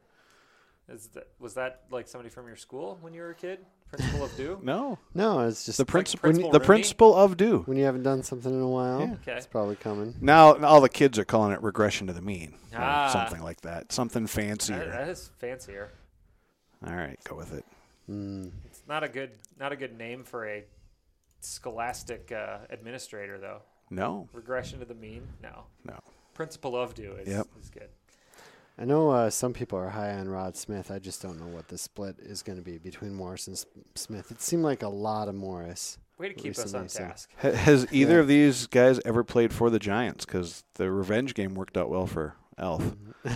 [SPEAKER 3] Is that, was that like somebody from your school when you were a kid? Principle of due?
[SPEAKER 5] No,
[SPEAKER 4] No, it's just
[SPEAKER 5] the principle.
[SPEAKER 3] Principal
[SPEAKER 5] the
[SPEAKER 3] Rooney?
[SPEAKER 5] principle of due.
[SPEAKER 4] when you haven't done something in a while,
[SPEAKER 5] Yeah.
[SPEAKER 3] Okay.
[SPEAKER 4] it's probably coming.
[SPEAKER 5] Now all the kids are calling it regression to the mean, or
[SPEAKER 3] Ah.
[SPEAKER 5] something like that. Something
[SPEAKER 3] That,
[SPEAKER 5] fancier.
[SPEAKER 3] that is fancier.
[SPEAKER 5] All right, go with it.
[SPEAKER 4] Mm.
[SPEAKER 3] It's not a good not a good name for a scholastic uh, administrator though.
[SPEAKER 5] No,
[SPEAKER 3] Regression to the mean? No.
[SPEAKER 5] no.
[SPEAKER 3] Principle of due is,
[SPEAKER 5] Yep.
[SPEAKER 3] is good.
[SPEAKER 4] I know uh, some people are high on Rod Smith. I just don't know what the split is going to be between Morris and S- Smith. It seemed like a lot of Morris.
[SPEAKER 3] Way to keep us on
[SPEAKER 4] Recently, so-
[SPEAKER 3] task.
[SPEAKER 5] Ha- Has either
[SPEAKER 4] Yeah.
[SPEAKER 5] of these guys ever played for the Giants? Because the revenge game worked out well for Elf.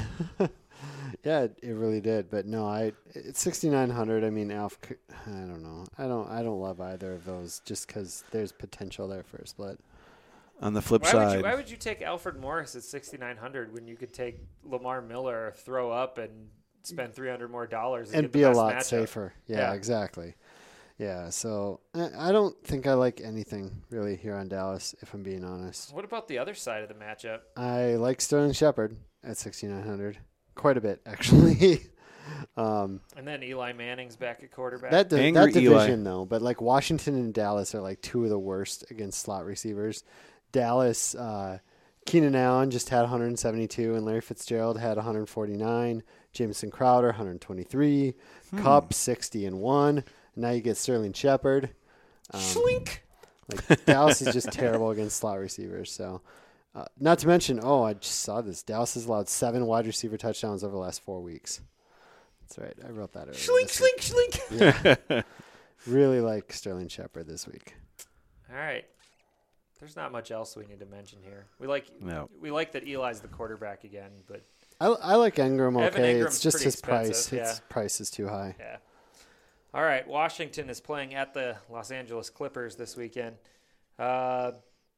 [SPEAKER 4] Yeah, it, it really did. But no, I it's sixty-nine hundred. I mean, Alf. c- I don't know. I don't. I don't love either of those just because there's potential there for a split.
[SPEAKER 5] On the flip
[SPEAKER 3] Why would,
[SPEAKER 5] side,
[SPEAKER 3] you, why would you take Alfred Morris at sixty-nine hundred when you could take Lamar Miller, throw up, and spend three hundred more dollars and,
[SPEAKER 4] And
[SPEAKER 3] get
[SPEAKER 4] be
[SPEAKER 3] the
[SPEAKER 4] a
[SPEAKER 3] best
[SPEAKER 4] lot
[SPEAKER 3] matchup?
[SPEAKER 4] safer. Yeah,
[SPEAKER 3] Yeah.
[SPEAKER 4] exactly. Yeah, so I I don't think I like anything really here on Dallas, if I'm being honest.
[SPEAKER 3] What about the other side of the matchup?
[SPEAKER 4] I like Sterling Shepard at sixty-nine hundred. Quite a bit, actually. um,
[SPEAKER 3] And then Eli Manning's back at quarterback.
[SPEAKER 4] that, di-
[SPEAKER 5] Angry
[SPEAKER 4] that division,
[SPEAKER 5] Eli.
[SPEAKER 4] though, but like Washington and Dallas are like two of the worst against slot receivers. Dallas, uh, Keenan Allen just had one hundred seventy-two, and Larry Fitzgerald had one hundred forty-nine. Jameson Crowder, one hundred twenty-three.
[SPEAKER 5] Hmm.
[SPEAKER 4] Kupp, sixty and one. Now you get Sterling Shepard. Um,
[SPEAKER 3] Schlink.
[SPEAKER 4] Like Dallas is just terrible against slot receivers. So, uh, not to mention, oh, I just saw this. Dallas has allowed seven wide receiver touchdowns over the last four weeks. That's right. I wrote that earlier.
[SPEAKER 3] Schlink,
[SPEAKER 4] this week.
[SPEAKER 3] schlink, schlink.
[SPEAKER 4] Yeah. Really like Sterling Shepard this week.
[SPEAKER 3] All right. There's not much else we need to mention here. We like
[SPEAKER 5] No.
[SPEAKER 3] we like that Eli's the quarterback again, but
[SPEAKER 4] I, I like Engram
[SPEAKER 3] Evan
[SPEAKER 4] okay.
[SPEAKER 3] Ingram's
[SPEAKER 4] It's just
[SPEAKER 3] pretty
[SPEAKER 4] his price.
[SPEAKER 3] expensive, yeah.
[SPEAKER 4] His price is too high.
[SPEAKER 3] yeah. All right. Washington is playing at the Los Angeles Clippers this weekend. Uh,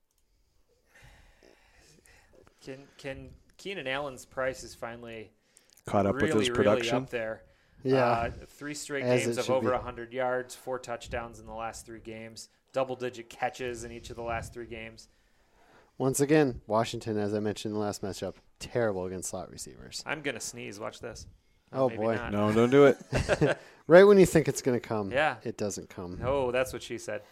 [SPEAKER 3] can can Keenan Allen's price is finally
[SPEAKER 5] Caught up
[SPEAKER 3] really,
[SPEAKER 5] with his production.
[SPEAKER 3] really up there.
[SPEAKER 4] Yeah.
[SPEAKER 3] Uh, three straight
[SPEAKER 4] As
[SPEAKER 3] games
[SPEAKER 4] it
[SPEAKER 3] of
[SPEAKER 4] should
[SPEAKER 3] over
[SPEAKER 4] be.
[SPEAKER 3] one hundred yards, four touchdowns in the last three games, double-digit catches in each of the last three games.
[SPEAKER 4] Once again, Washington, as I mentioned in the last matchup, terrible against slot receivers.
[SPEAKER 3] I'm going to sneeze. Watch this.
[SPEAKER 4] Oh,
[SPEAKER 3] maybe
[SPEAKER 4] boy.
[SPEAKER 3] not.
[SPEAKER 5] No, don't do it.
[SPEAKER 4] Right when you think it's going to come,
[SPEAKER 3] Yeah.
[SPEAKER 4] it doesn't come.
[SPEAKER 3] Oh, that's what she said.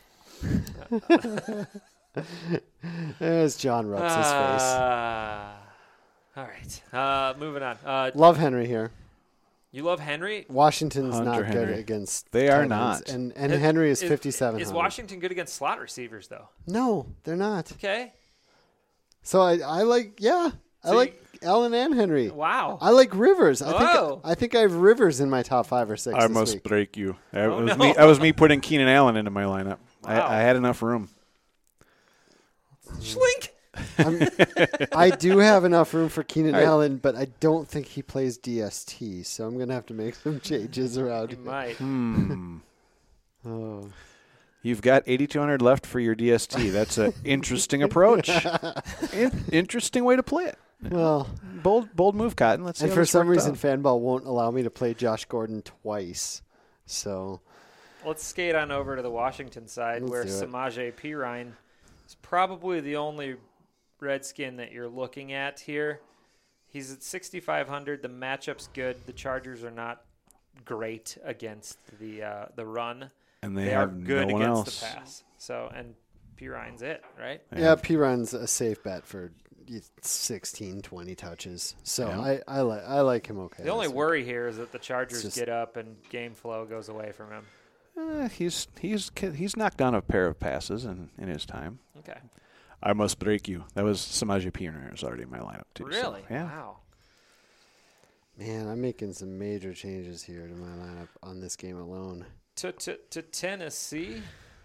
[SPEAKER 4] There's John rubs his face.
[SPEAKER 3] Uh, all right. Uh, moving on. Uh,
[SPEAKER 4] Love Henry here.
[SPEAKER 3] you love Henry?
[SPEAKER 4] Washington's
[SPEAKER 5] Hunter
[SPEAKER 4] not good
[SPEAKER 5] Henry.
[SPEAKER 4] against
[SPEAKER 5] They are
[SPEAKER 4] tight ends,
[SPEAKER 5] not.
[SPEAKER 4] and and
[SPEAKER 3] Is-
[SPEAKER 4] Henry is
[SPEAKER 3] is-
[SPEAKER 4] fifty-seven.
[SPEAKER 3] Is Washington good against slot receivers, though?
[SPEAKER 4] No, they're not.
[SPEAKER 3] Okay.
[SPEAKER 4] So I I like yeah I
[SPEAKER 3] So
[SPEAKER 4] like Allen and Henry.
[SPEAKER 3] Wow.
[SPEAKER 4] I like Rivers. I
[SPEAKER 3] Whoa.
[SPEAKER 4] think I think I have Rivers in my top five or six
[SPEAKER 5] I
[SPEAKER 4] this
[SPEAKER 5] must
[SPEAKER 4] week.
[SPEAKER 5] break you. That
[SPEAKER 3] Oh,
[SPEAKER 5] was
[SPEAKER 3] no.
[SPEAKER 5] me. That was me putting Keenan Allen into my lineup.
[SPEAKER 3] Wow.
[SPEAKER 5] I, I had enough room.
[SPEAKER 3] Schlink.
[SPEAKER 4] I'm, I do have enough room for Keenan
[SPEAKER 5] I-
[SPEAKER 4] Allen, but I don't think he plays D S T, so I'm gonna have to make some changes around.
[SPEAKER 3] You
[SPEAKER 4] here.
[SPEAKER 3] might.
[SPEAKER 5] Hmm.
[SPEAKER 4] Oh.
[SPEAKER 5] You've got eighty-two hundred left for your D S T. That's an interesting approach. In- interesting way to play it.
[SPEAKER 4] Well,
[SPEAKER 5] Bold, bold move, Cotton. Let's see.
[SPEAKER 4] and
[SPEAKER 5] how
[SPEAKER 4] for
[SPEAKER 5] this
[SPEAKER 4] some
[SPEAKER 5] worked
[SPEAKER 4] reason,
[SPEAKER 5] out.
[SPEAKER 4] Fanball won't allow me to play Josh Gordon twice. So
[SPEAKER 3] Let's skate on over to the Washington side,
[SPEAKER 4] Let's
[SPEAKER 3] where
[SPEAKER 4] do it.
[SPEAKER 3] Samaje Perine is probably the only Redskin that you're looking at here. He's at sixty-five hundred. The matchup's good. The Chargers are not great against the uh, the run.
[SPEAKER 5] and they,
[SPEAKER 3] They, are
[SPEAKER 5] have
[SPEAKER 3] good
[SPEAKER 5] no one
[SPEAKER 3] against
[SPEAKER 5] else.
[SPEAKER 3] the pass. So, and Perine's it, right?
[SPEAKER 4] yeah, P Run's a safe bet for sixteen, twenty touches. So
[SPEAKER 5] Yeah.
[SPEAKER 4] I, I like I like him okay.
[SPEAKER 3] The only
[SPEAKER 4] this week.
[SPEAKER 3] worry here is that the Chargers
[SPEAKER 4] just-
[SPEAKER 3] get up and game flow goes away from him.
[SPEAKER 5] Eh, he's he's he's knocked down a pair of passes in, in his time.
[SPEAKER 3] Okay.
[SPEAKER 5] I must break you. That was Samaje Perine was already in my lineup too. so,
[SPEAKER 3] Really?
[SPEAKER 5] yeah.
[SPEAKER 3] Wow.
[SPEAKER 4] Man, I'm making some major changes here to my lineup on this game alone.
[SPEAKER 3] To, to, to Tennessee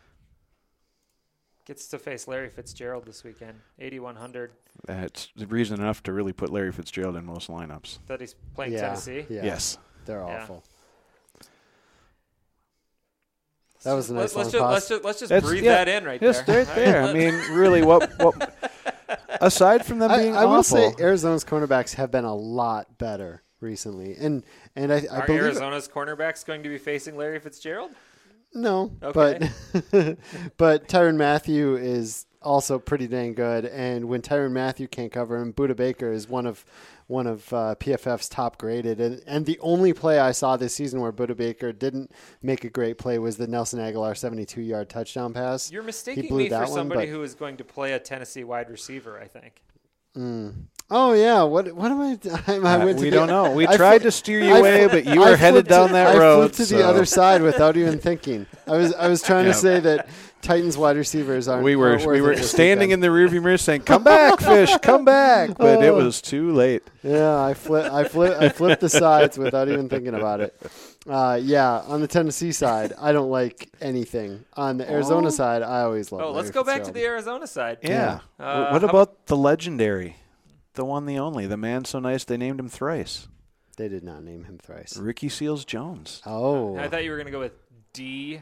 [SPEAKER 3] gets to face Larry Fitzgerald this weekend. eighty-one hundred.
[SPEAKER 5] That's reason enough to really put Larry Fitzgerald in most lineups.
[SPEAKER 3] That he's playing
[SPEAKER 4] yeah,
[SPEAKER 3] Tennessee.
[SPEAKER 4] Yeah,
[SPEAKER 5] Yes.
[SPEAKER 4] they're
[SPEAKER 3] Yeah.
[SPEAKER 4] awful. That was a nice
[SPEAKER 3] let's, let's,
[SPEAKER 4] long
[SPEAKER 3] just,
[SPEAKER 4] pause.
[SPEAKER 3] let's just let's just
[SPEAKER 5] That's-
[SPEAKER 3] breathe
[SPEAKER 5] yeah,
[SPEAKER 3] that in right
[SPEAKER 5] Just
[SPEAKER 3] there.
[SPEAKER 5] right there. I mean, really, what what? Aside from them
[SPEAKER 4] I,
[SPEAKER 5] being
[SPEAKER 4] I will
[SPEAKER 5] awful,
[SPEAKER 4] say Arizona's cornerbacks have been a lot better recently, and and I, I
[SPEAKER 3] Are
[SPEAKER 4] believe
[SPEAKER 3] Arizona's cornerbacks going to be facing Larry Fitzgerald?
[SPEAKER 4] no,
[SPEAKER 3] Okay.
[SPEAKER 4] but but Tyrann Mathieu is also pretty dang good, and when Tyrann Mathieu can't cover him, Budda Baker is one of one of uh, P F F's top graded, and and the only play I saw this season where Budda Baker didn't make a great play was the Nelson Aguilar seventy-two yard touchdown pass.
[SPEAKER 3] You're
[SPEAKER 4] He
[SPEAKER 3] mistaking
[SPEAKER 4] blew
[SPEAKER 3] me for
[SPEAKER 4] that one,
[SPEAKER 3] somebody
[SPEAKER 4] but-
[SPEAKER 3] who is going to play a Tennessee wide receiver, I think.
[SPEAKER 4] Oh yeah, what what am I? I, I
[SPEAKER 5] Uh,
[SPEAKER 4] went to
[SPEAKER 5] we
[SPEAKER 4] the-
[SPEAKER 5] don't know. We
[SPEAKER 4] I
[SPEAKER 5] tried
[SPEAKER 4] fl-
[SPEAKER 5] to steer you
[SPEAKER 4] I
[SPEAKER 5] away,
[SPEAKER 4] fl-
[SPEAKER 5] but you
[SPEAKER 4] I
[SPEAKER 5] were headed
[SPEAKER 4] flipped
[SPEAKER 5] down
[SPEAKER 4] to-
[SPEAKER 5] that
[SPEAKER 4] I
[SPEAKER 5] road.
[SPEAKER 4] flipped to the
[SPEAKER 5] so
[SPEAKER 4] other side without even thinking. I was I was trying
[SPEAKER 5] Yeah.
[SPEAKER 4] to say that Titans wide receivers aren't.
[SPEAKER 5] we were
[SPEAKER 4] aren't worth
[SPEAKER 5] we were
[SPEAKER 4] it this
[SPEAKER 5] standing
[SPEAKER 4] weekend.
[SPEAKER 5] in the rearview mirror saying, "Come back, fish, come back!" But it
[SPEAKER 4] Oh.
[SPEAKER 5] was too late.
[SPEAKER 4] Yeah, I flip I flip I flipped the sides without even thinking about it. Uh, yeah, on the Tennessee side, I don't like anything. On the Arizona
[SPEAKER 5] Oh.
[SPEAKER 4] side, I always love.
[SPEAKER 3] Oh, let's
[SPEAKER 4] Larry
[SPEAKER 3] go back to
[SPEAKER 4] Fitzgerald.
[SPEAKER 3] the Arizona side.
[SPEAKER 5] Yeah.
[SPEAKER 3] Uh,
[SPEAKER 5] Wh- what
[SPEAKER 3] how
[SPEAKER 5] about the legendary, the one, the only, the man so nice they named him thrice,
[SPEAKER 4] They did not name him thrice.
[SPEAKER 5] Ricky Seals Jones?
[SPEAKER 4] Oh,
[SPEAKER 3] I thought you were going to go with D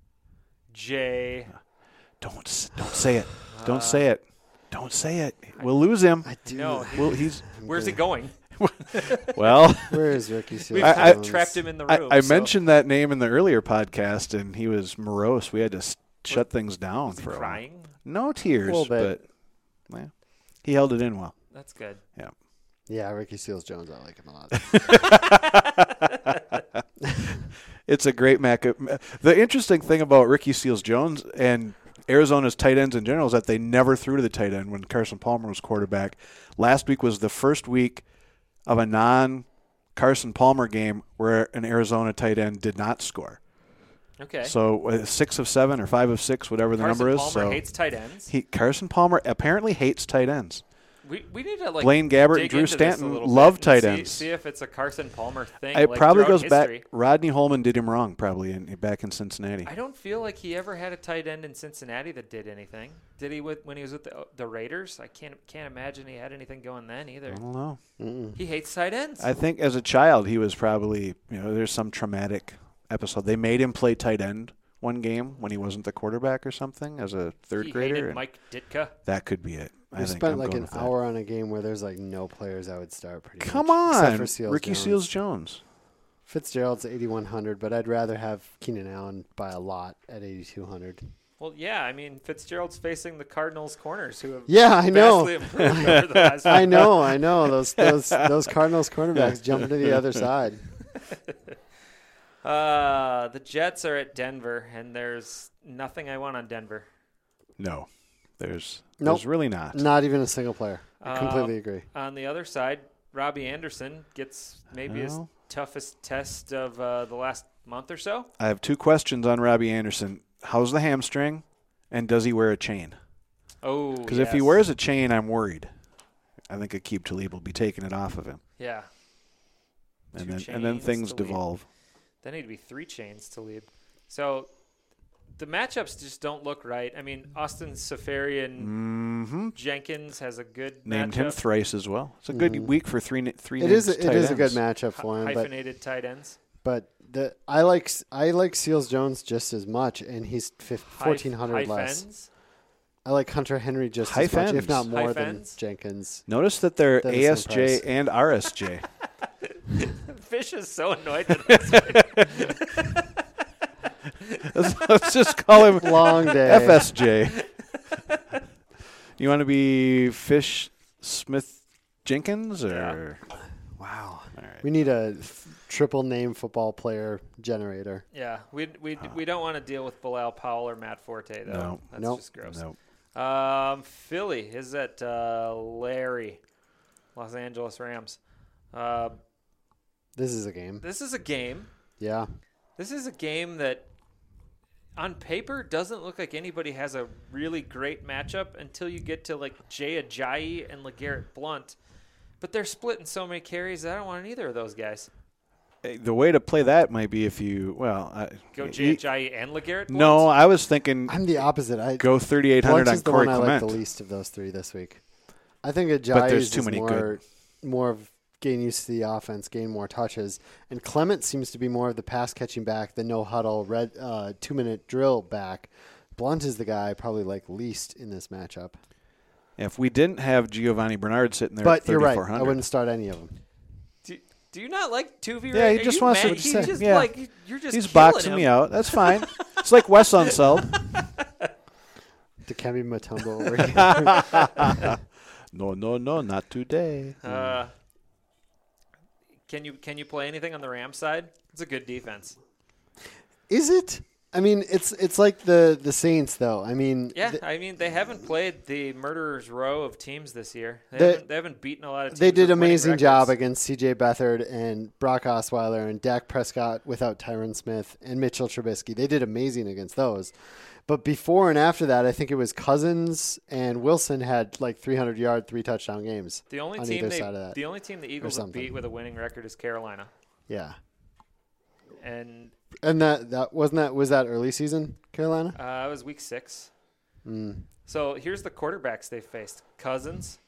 [SPEAKER 3] J.
[SPEAKER 5] Don't s- don't say it. Don't say it. Don't say it. We'll lose him.
[SPEAKER 4] I do.
[SPEAKER 3] No,
[SPEAKER 5] Well, he's
[SPEAKER 3] Where's he going?
[SPEAKER 5] Well,
[SPEAKER 4] Where is Ricky Seals?
[SPEAKER 3] We've
[SPEAKER 5] I-
[SPEAKER 3] kind of
[SPEAKER 5] I-
[SPEAKER 3] trapped him in the
[SPEAKER 5] I,
[SPEAKER 3] room.
[SPEAKER 5] I
[SPEAKER 3] so-
[SPEAKER 5] mentioned that name in the earlier podcast, and he was morose. We had to s- shut things down
[SPEAKER 3] Was he
[SPEAKER 5] for a while.
[SPEAKER 3] crying.
[SPEAKER 5] No tears,
[SPEAKER 4] A little bit.
[SPEAKER 5] but yeah, he held it in well.
[SPEAKER 3] That's good.
[SPEAKER 5] Yeah.
[SPEAKER 4] Yeah, Ricky Seals Jones. I like him a lot.
[SPEAKER 5] It's a great matchup. The interesting thing about Ricky Seals Jones and Arizona's tight ends in general is that they never threw to the tight end when Carson Palmer was quarterback. Last week was the first week of a non-Carson Palmer game where an Arizona tight end did not score.
[SPEAKER 3] Okay.
[SPEAKER 5] So uh, six of seven or five of six, whatever the
[SPEAKER 3] Carson
[SPEAKER 5] number is.
[SPEAKER 3] Palmer
[SPEAKER 5] so
[SPEAKER 3] hates tight ends.
[SPEAKER 5] he Carson Palmer apparently hates tight ends.
[SPEAKER 3] We we need to like
[SPEAKER 5] Blaine Gabbert and
[SPEAKER 3] dig
[SPEAKER 5] Drew
[SPEAKER 3] into this a
[SPEAKER 5] Stanton
[SPEAKER 3] little
[SPEAKER 5] love
[SPEAKER 3] bit
[SPEAKER 5] tight
[SPEAKER 3] and
[SPEAKER 5] ends.
[SPEAKER 3] See, see if it's a Carson Palmer thing.
[SPEAKER 5] It
[SPEAKER 3] like,
[SPEAKER 5] probably
[SPEAKER 3] throughout
[SPEAKER 5] goes back.
[SPEAKER 3] history.
[SPEAKER 5] Rodney Holman did him wrong, probably in, back in Cincinnati.
[SPEAKER 3] I don't feel like he ever had a tight end in Cincinnati that did anything. Did he with when he was with the, the Raiders? I can't can't imagine he had anything going then either.
[SPEAKER 5] I don't know.
[SPEAKER 4] Mm-mm.
[SPEAKER 3] He hates tight ends.
[SPEAKER 5] I think as a child he was probably, you know, there's some traumatic episode. They made him play tight end one game when he wasn't the quarterback or something as a third
[SPEAKER 3] he
[SPEAKER 5] grader.
[SPEAKER 3] hated
[SPEAKER 5] and
[SPEAKER 3] Mike Ditka.
[SPEAKER 5] that could be it. I
[SPEAKER 4] We
[SPEAKER 5] think
[SPEAKER 4] spent
[SPEAKER 5] I'm
[SPEAKER 4] like
[SPEAKER 5] going
[SPEAKER 4] an
[SPEAKER 5] with that.
[SPEAKER 4] hour on a game where there's like no players I would start pretty
[SPEAKER 5] Come
[SPEAKER 4] much. Except
[SPEAKER 5] on,
[SPEAKER 4] for Seals
[SPEAKER 5] Ricky
[SPEAKER 4] Jones.
[SPEAKER 5] Seals Jones.
[SPEAKER 4] Fitzgerald's eighty-one hundred, but I'd rather have Keenan Allen by a lot at eighty-two hundred.
[SPEAKER 3] Well, yeah, I mean Fitzgerald's facing the Cardinals corners who have
[SPEAKER 4] Yeah, I know.
[SPEAKER 3] vastly improved over the last
[SPEAKER 4] I know, I know. Those those those Cardinals cornerbacks jumping to the other side.
[SPEAKER 3] Uh, the Jets are at Denver, and there's nothing I want on Denver.
[SPEAKER 5] No, there's
[SPEAKER 4] Nope.
[SPEAKER 5] there's really not.
[SPEAKER 4] Not even a single player. I
[SPEAKER 3] Um,
[SPEAKER 4] completely agree.
[SPEAKER 3] On the other side, Robbie Anderson gets maybe his
[SPEAKER 5] Well.
[SPEAKER 3] toughest test of uh, the last month or so.
[SPEAKER 5] I have two questions on Robbie Anderson. How's the hamstring, and does he wear a chain?
[SPEAKER 3] Oh,
[SPEAKER 5] Because if he
[SPEAKER 3] yes.
[SPEAKER 5] wears a chain, I'm worried. I think Aqib Talib will be taking it off of him,
[SPEAKER 3] yeah,
[SPEAKER 5] and
[SPEAKER 3] Two
[SPEAKER 5] then and then
[SPEAKER 3] chains,
[SPEAKER 5] things
[SPEAKER 3] Talib.
[SPEAKER 5] devolve.
[SPEAKER 3] there need to be three chains to lead. So the matchups just don't look right. I mean, Austin Safarian
[SPEAKER 5] Mm-hmm.
[SPEAKER 3] Jenkins has a good
[SPEAKER 5] Named
[SPEAKER 3] matchup.
[SPEAKER 5] him thrice as well. It's a good
[SPEAKER 4] Mhm.
[SPEAKER 5] week for three three.
[SPEAKER 4] It is
[SPEAKER 5] named
[SPEAKER 4] it
[SPEAKER 5] tight
[SPEAKER 4] is a good
[SPEAKER 5] ends.
[SPEAKER 4] matchup
[SPEAKER 3] Hy-
[SPEAKER 4] for him, but
[SPEAKER 3] hyphenated tight ends.
[SPEAKER 4] but the I like I like Seals Jones just as much, and he's fourteen hundred less.
[SPEAKER 3] Hyphens.
[SPEAKER 4] I like Hunter Henry just as much, if
[SPEAKER 5] Hyphens.
[SPEAKER 4] not more than
[SPEAKER 3] Hyphens.
[SPEAKER 4] Jenkins.
[SPEAKER 5] Notice that they're
[SPEAKER 4] They're the same
[SPEAKER 5] A S J
[SPEAKER 4] price.
[SPEAKER 5] and R S J.
[SPEAKER 3] Fish is so annoyed with us.
[SPEAKER 5] let's, let's just call him
[SPEAKER 4] Long day.
[SPEAKER 5] F S J. You want to be Fish Smith Jenkins or?
[SPEAKER 4] Wow.
[SPEAKER 5] All right.
[SPEAKER 4] We need a f- triple name football player generator.
[SPEAKER 3] Yeah, we we we don't want to deal with Bilal Powell or Matt Forte though.
[SPEAKER 5] No.
[SPEAKER 3] That's
[SPEAKER 4] Nope.
[SPEAKER 3] just gross.
[SPEAKER 5] No.
[SPEAKER 3] Um, Philly is at uh, Larry, Los Angeles Rams. Uh,
[SPEAKER 4] This is a game.
[SPEAKER 3] this is a game.
[SPEAKER 4] Yeah.
[SPEAKER 3] This is a game that, on paper, doesn't look like anybody has a really great matchup until you get to like Jay Ajayi and LeGarrette Blount. But they're splitting so many carries that I don't want either of those guys.
[SPEAKER 5] Hey, the way to play that might be if you well I,
[SPEAKER 3] Go Jay
[SPEAKER 5] you-
[SPEAKER 3] Ajayi and LeGarrette Blount?
[SPEAKER 5] No, I was thinking
[SPEAKER 4] I'm the opposite. I
[SPEAKER 5] go thirty-eight hundred
[SPEAKER 4] Blunt
[SPEAKER 5] on
[SPEAKER 4] is the
[SPEAKER 5] Corey
[SPEAKER 4] one I like
[SPEAKER 5] Clement.
[SPEAKER 4] the least of those three this week. I think Ajayi
[SPEAKER 5] But there's
[SPEAKER 4] is
[SPEAKER 5] too many
[SPEAKER 4] more,
[SPEAKER 5] good.
[SPEAKER 4] more of gain used to the offense, gain more touches, and Clement seems to be more of the pass catching back, the no huddle red uh, two minute drill back. Blunt is the guy I probably like least in this matchup.
[SPEAKER 5] If we didn't have Giovanni Bernard sitting there
[SPEAKER 4] But
[SPEAKER 5] at
[SPEAKER 4] you're right.
[SPEAKER 5] thirty-four
[SPEAKER 4] I
[SPEAKER 5] hundred,
[SPEAKER 4] wouldn't start any of them.
[SPEAKER 3] Do, do you not like Tuvey?
[SPEAKER 5] Yeah, he
[SPEAKER 3] Are
[SPEAKER 5] just
[SPEAKER 3] you
[SPEAKER 5] wants to
[SPEAKER 3] mad?
[SPEAKER 5] say-
[SPEAKER 3] He's just
[SPEAKER 5] yeah.
[SPEAKER 3] like you're just
[SPEAKER 5] he's
[SPEAKER 3] killing
[SPEAKER 5] boxing
[SPEAKER 3] him.
[SPEAKER 5] me out. That's fine. It's like Wes Unseld.
[SPEAKER 4] Dikembe Mutombo over here.
[SPEAKER 5] No, no, no, not today.
[SPEAKER 3] Uh, can you can you play anything on the Rams side? It's a good defense.
[SPEAKER 4] Is it? I mean, it's it's like the, the Saints, though. I mean,
[SPEAKER 3] Yeah,
[SPEAKER 4] th-
[SPEAKER 3] I mean they haven't played the murderers row of teams this year. They,
[SPEAKER 4] They-
[SPEAKER 3] haven't, they haven't beaten a lot of teams.
[SPEAKER 4] they did
[SPEAKER 3] with winning
[SPEAKER 4] amazing job
[SPEAKER 3] records.
[SPEAKER 4] against C J Beathard and Brock Osweiler and Dak Prescott without Tyron Smith and Mitchell Trubisky. They did amazing against those. But before and after that, I think it was Cousins and Wilson had like three hundred yard, three touchdown games.
[SPEAKER 3] The only
[SPEAKER 4] on
[SPEAKER 3] team
[SPEAKER 4] either
[SPEAKER 3] they,
[SPEAKER 4] side of that.
[SPEAKER 3] the only team the Eagles have
[SPEAKER 4] something.
[SPEAKER 3] beat with a winning record is Carolina,
[SPEAKER 4] Yeah.
[SPEAKER 3] and
[SPEAKER 4] And that, that wasn't that was that early season, Carolina?
[SPEAKER 3] uh, it was week six.
[SPEAKER 4] Mm.
[SPEAKER 3] So here's the quarterbacks they faced: Cousins,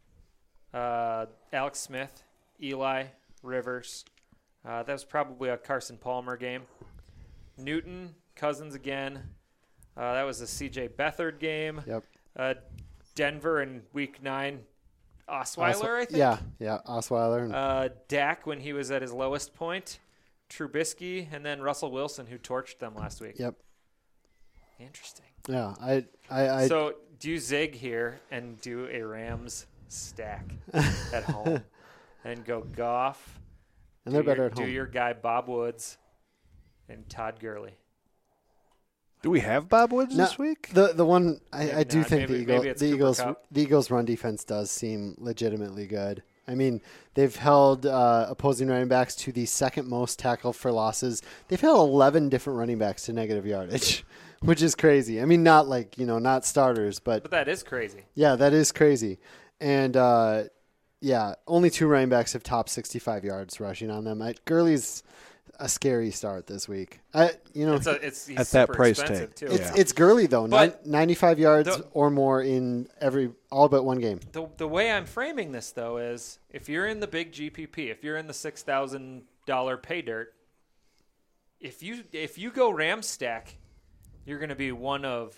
[SPEAKER 3] uh, Alex Smith, Eli, Rivers. Uh, that was probably a Carson Palmer game. Newton, Cousins again. Uh, that was a C J Beathard game.
[SPEAKER 4] Yep.
[SPEAKER 3] Uh, Denver in week nine Osweiler,
[SPEAKER 4] Oswe-
[SPEAKER 3] I think.
[SPEAKER 4] Yeah, yeah, Osweiler. And,
[SPEAKER 3] Uh, Dak when he was at his lowest point, Trubisky, and then Russell Wilson who torched them last week.
[SPEAKER 4] yep.
[SPEAKER 3] Interesting.
[SPEAKER 4] Yeah, I, I, I
[SPEAKER 3] So do you zig here and do a Rams stack at home and go Goff?
[SPEAKER 4] and they're
[SPEAKER 3] do your-
[SPEAKER 4] better at
[SPEAKER 3] Do
[SPEAKER 4] home.
[SPEAKER 3] your guy Bob Woods and Todd Gurley.
[SPEAKER 5] Do we have Bob Woods
[SPEAKER 4] No,
[SPEAKER 5] this week?
[SPEAKER 4] The the one I, I
[SPEAKER 3] Maybe
[SPEAKER 4] do
[SPEAKER 3] not.
[SPEAKER 4] think
[SPEAKER 3] Maybe-
[SPEAKER 4] the Eagle,
[SPEAKER 3] maybe it's
[SPEAKER 4] the
[SPEAKER 3] Cooper
[SPEAKER 4] Eagles
[SPEAKER 3] Kupp.
[SPEAKER 4] the Eagles run defense does seem legitimately good. I mean, they've held uh, opposing running backs to the second most tackle for losses. They've held eleven different running backs to negative yardage, which is crazy. I mean, not like, you know, not starters, but
[SPEAKER 3] But that is crazy.
[SPEAKER 4] yeah, that is crazy. And uh, yeah, only two running backs have topped sixty-five yards rushing on them. I, Gurley's a scary start this week. I, you know,
[SPEAKER 3] It's a, it's he's
[SPEAKER 5] At that
[SPEAKER 3] super
[SPEAKER 5] price
[SPEAKER 3] expensive,
[SPEAKER 5] tag.
[SPEAKER 3] too.
[SPEAKER 4] it's
[SPEAKER 5] Yeah.
[SPEAKER 4] it's Gurley though. Nine,
[SPEAKER 3] But
[SPEAKER 4] ninety-five yards
[SPEAKER 3] the-
[SPEAKER 4] or more in every all but one game.
[SPEAKER 3] The the way I'm framing this though is if you're in the big G P P, if you're in the six thousand dollar pay dirt, if you if you go Ram stack, you're going to be one of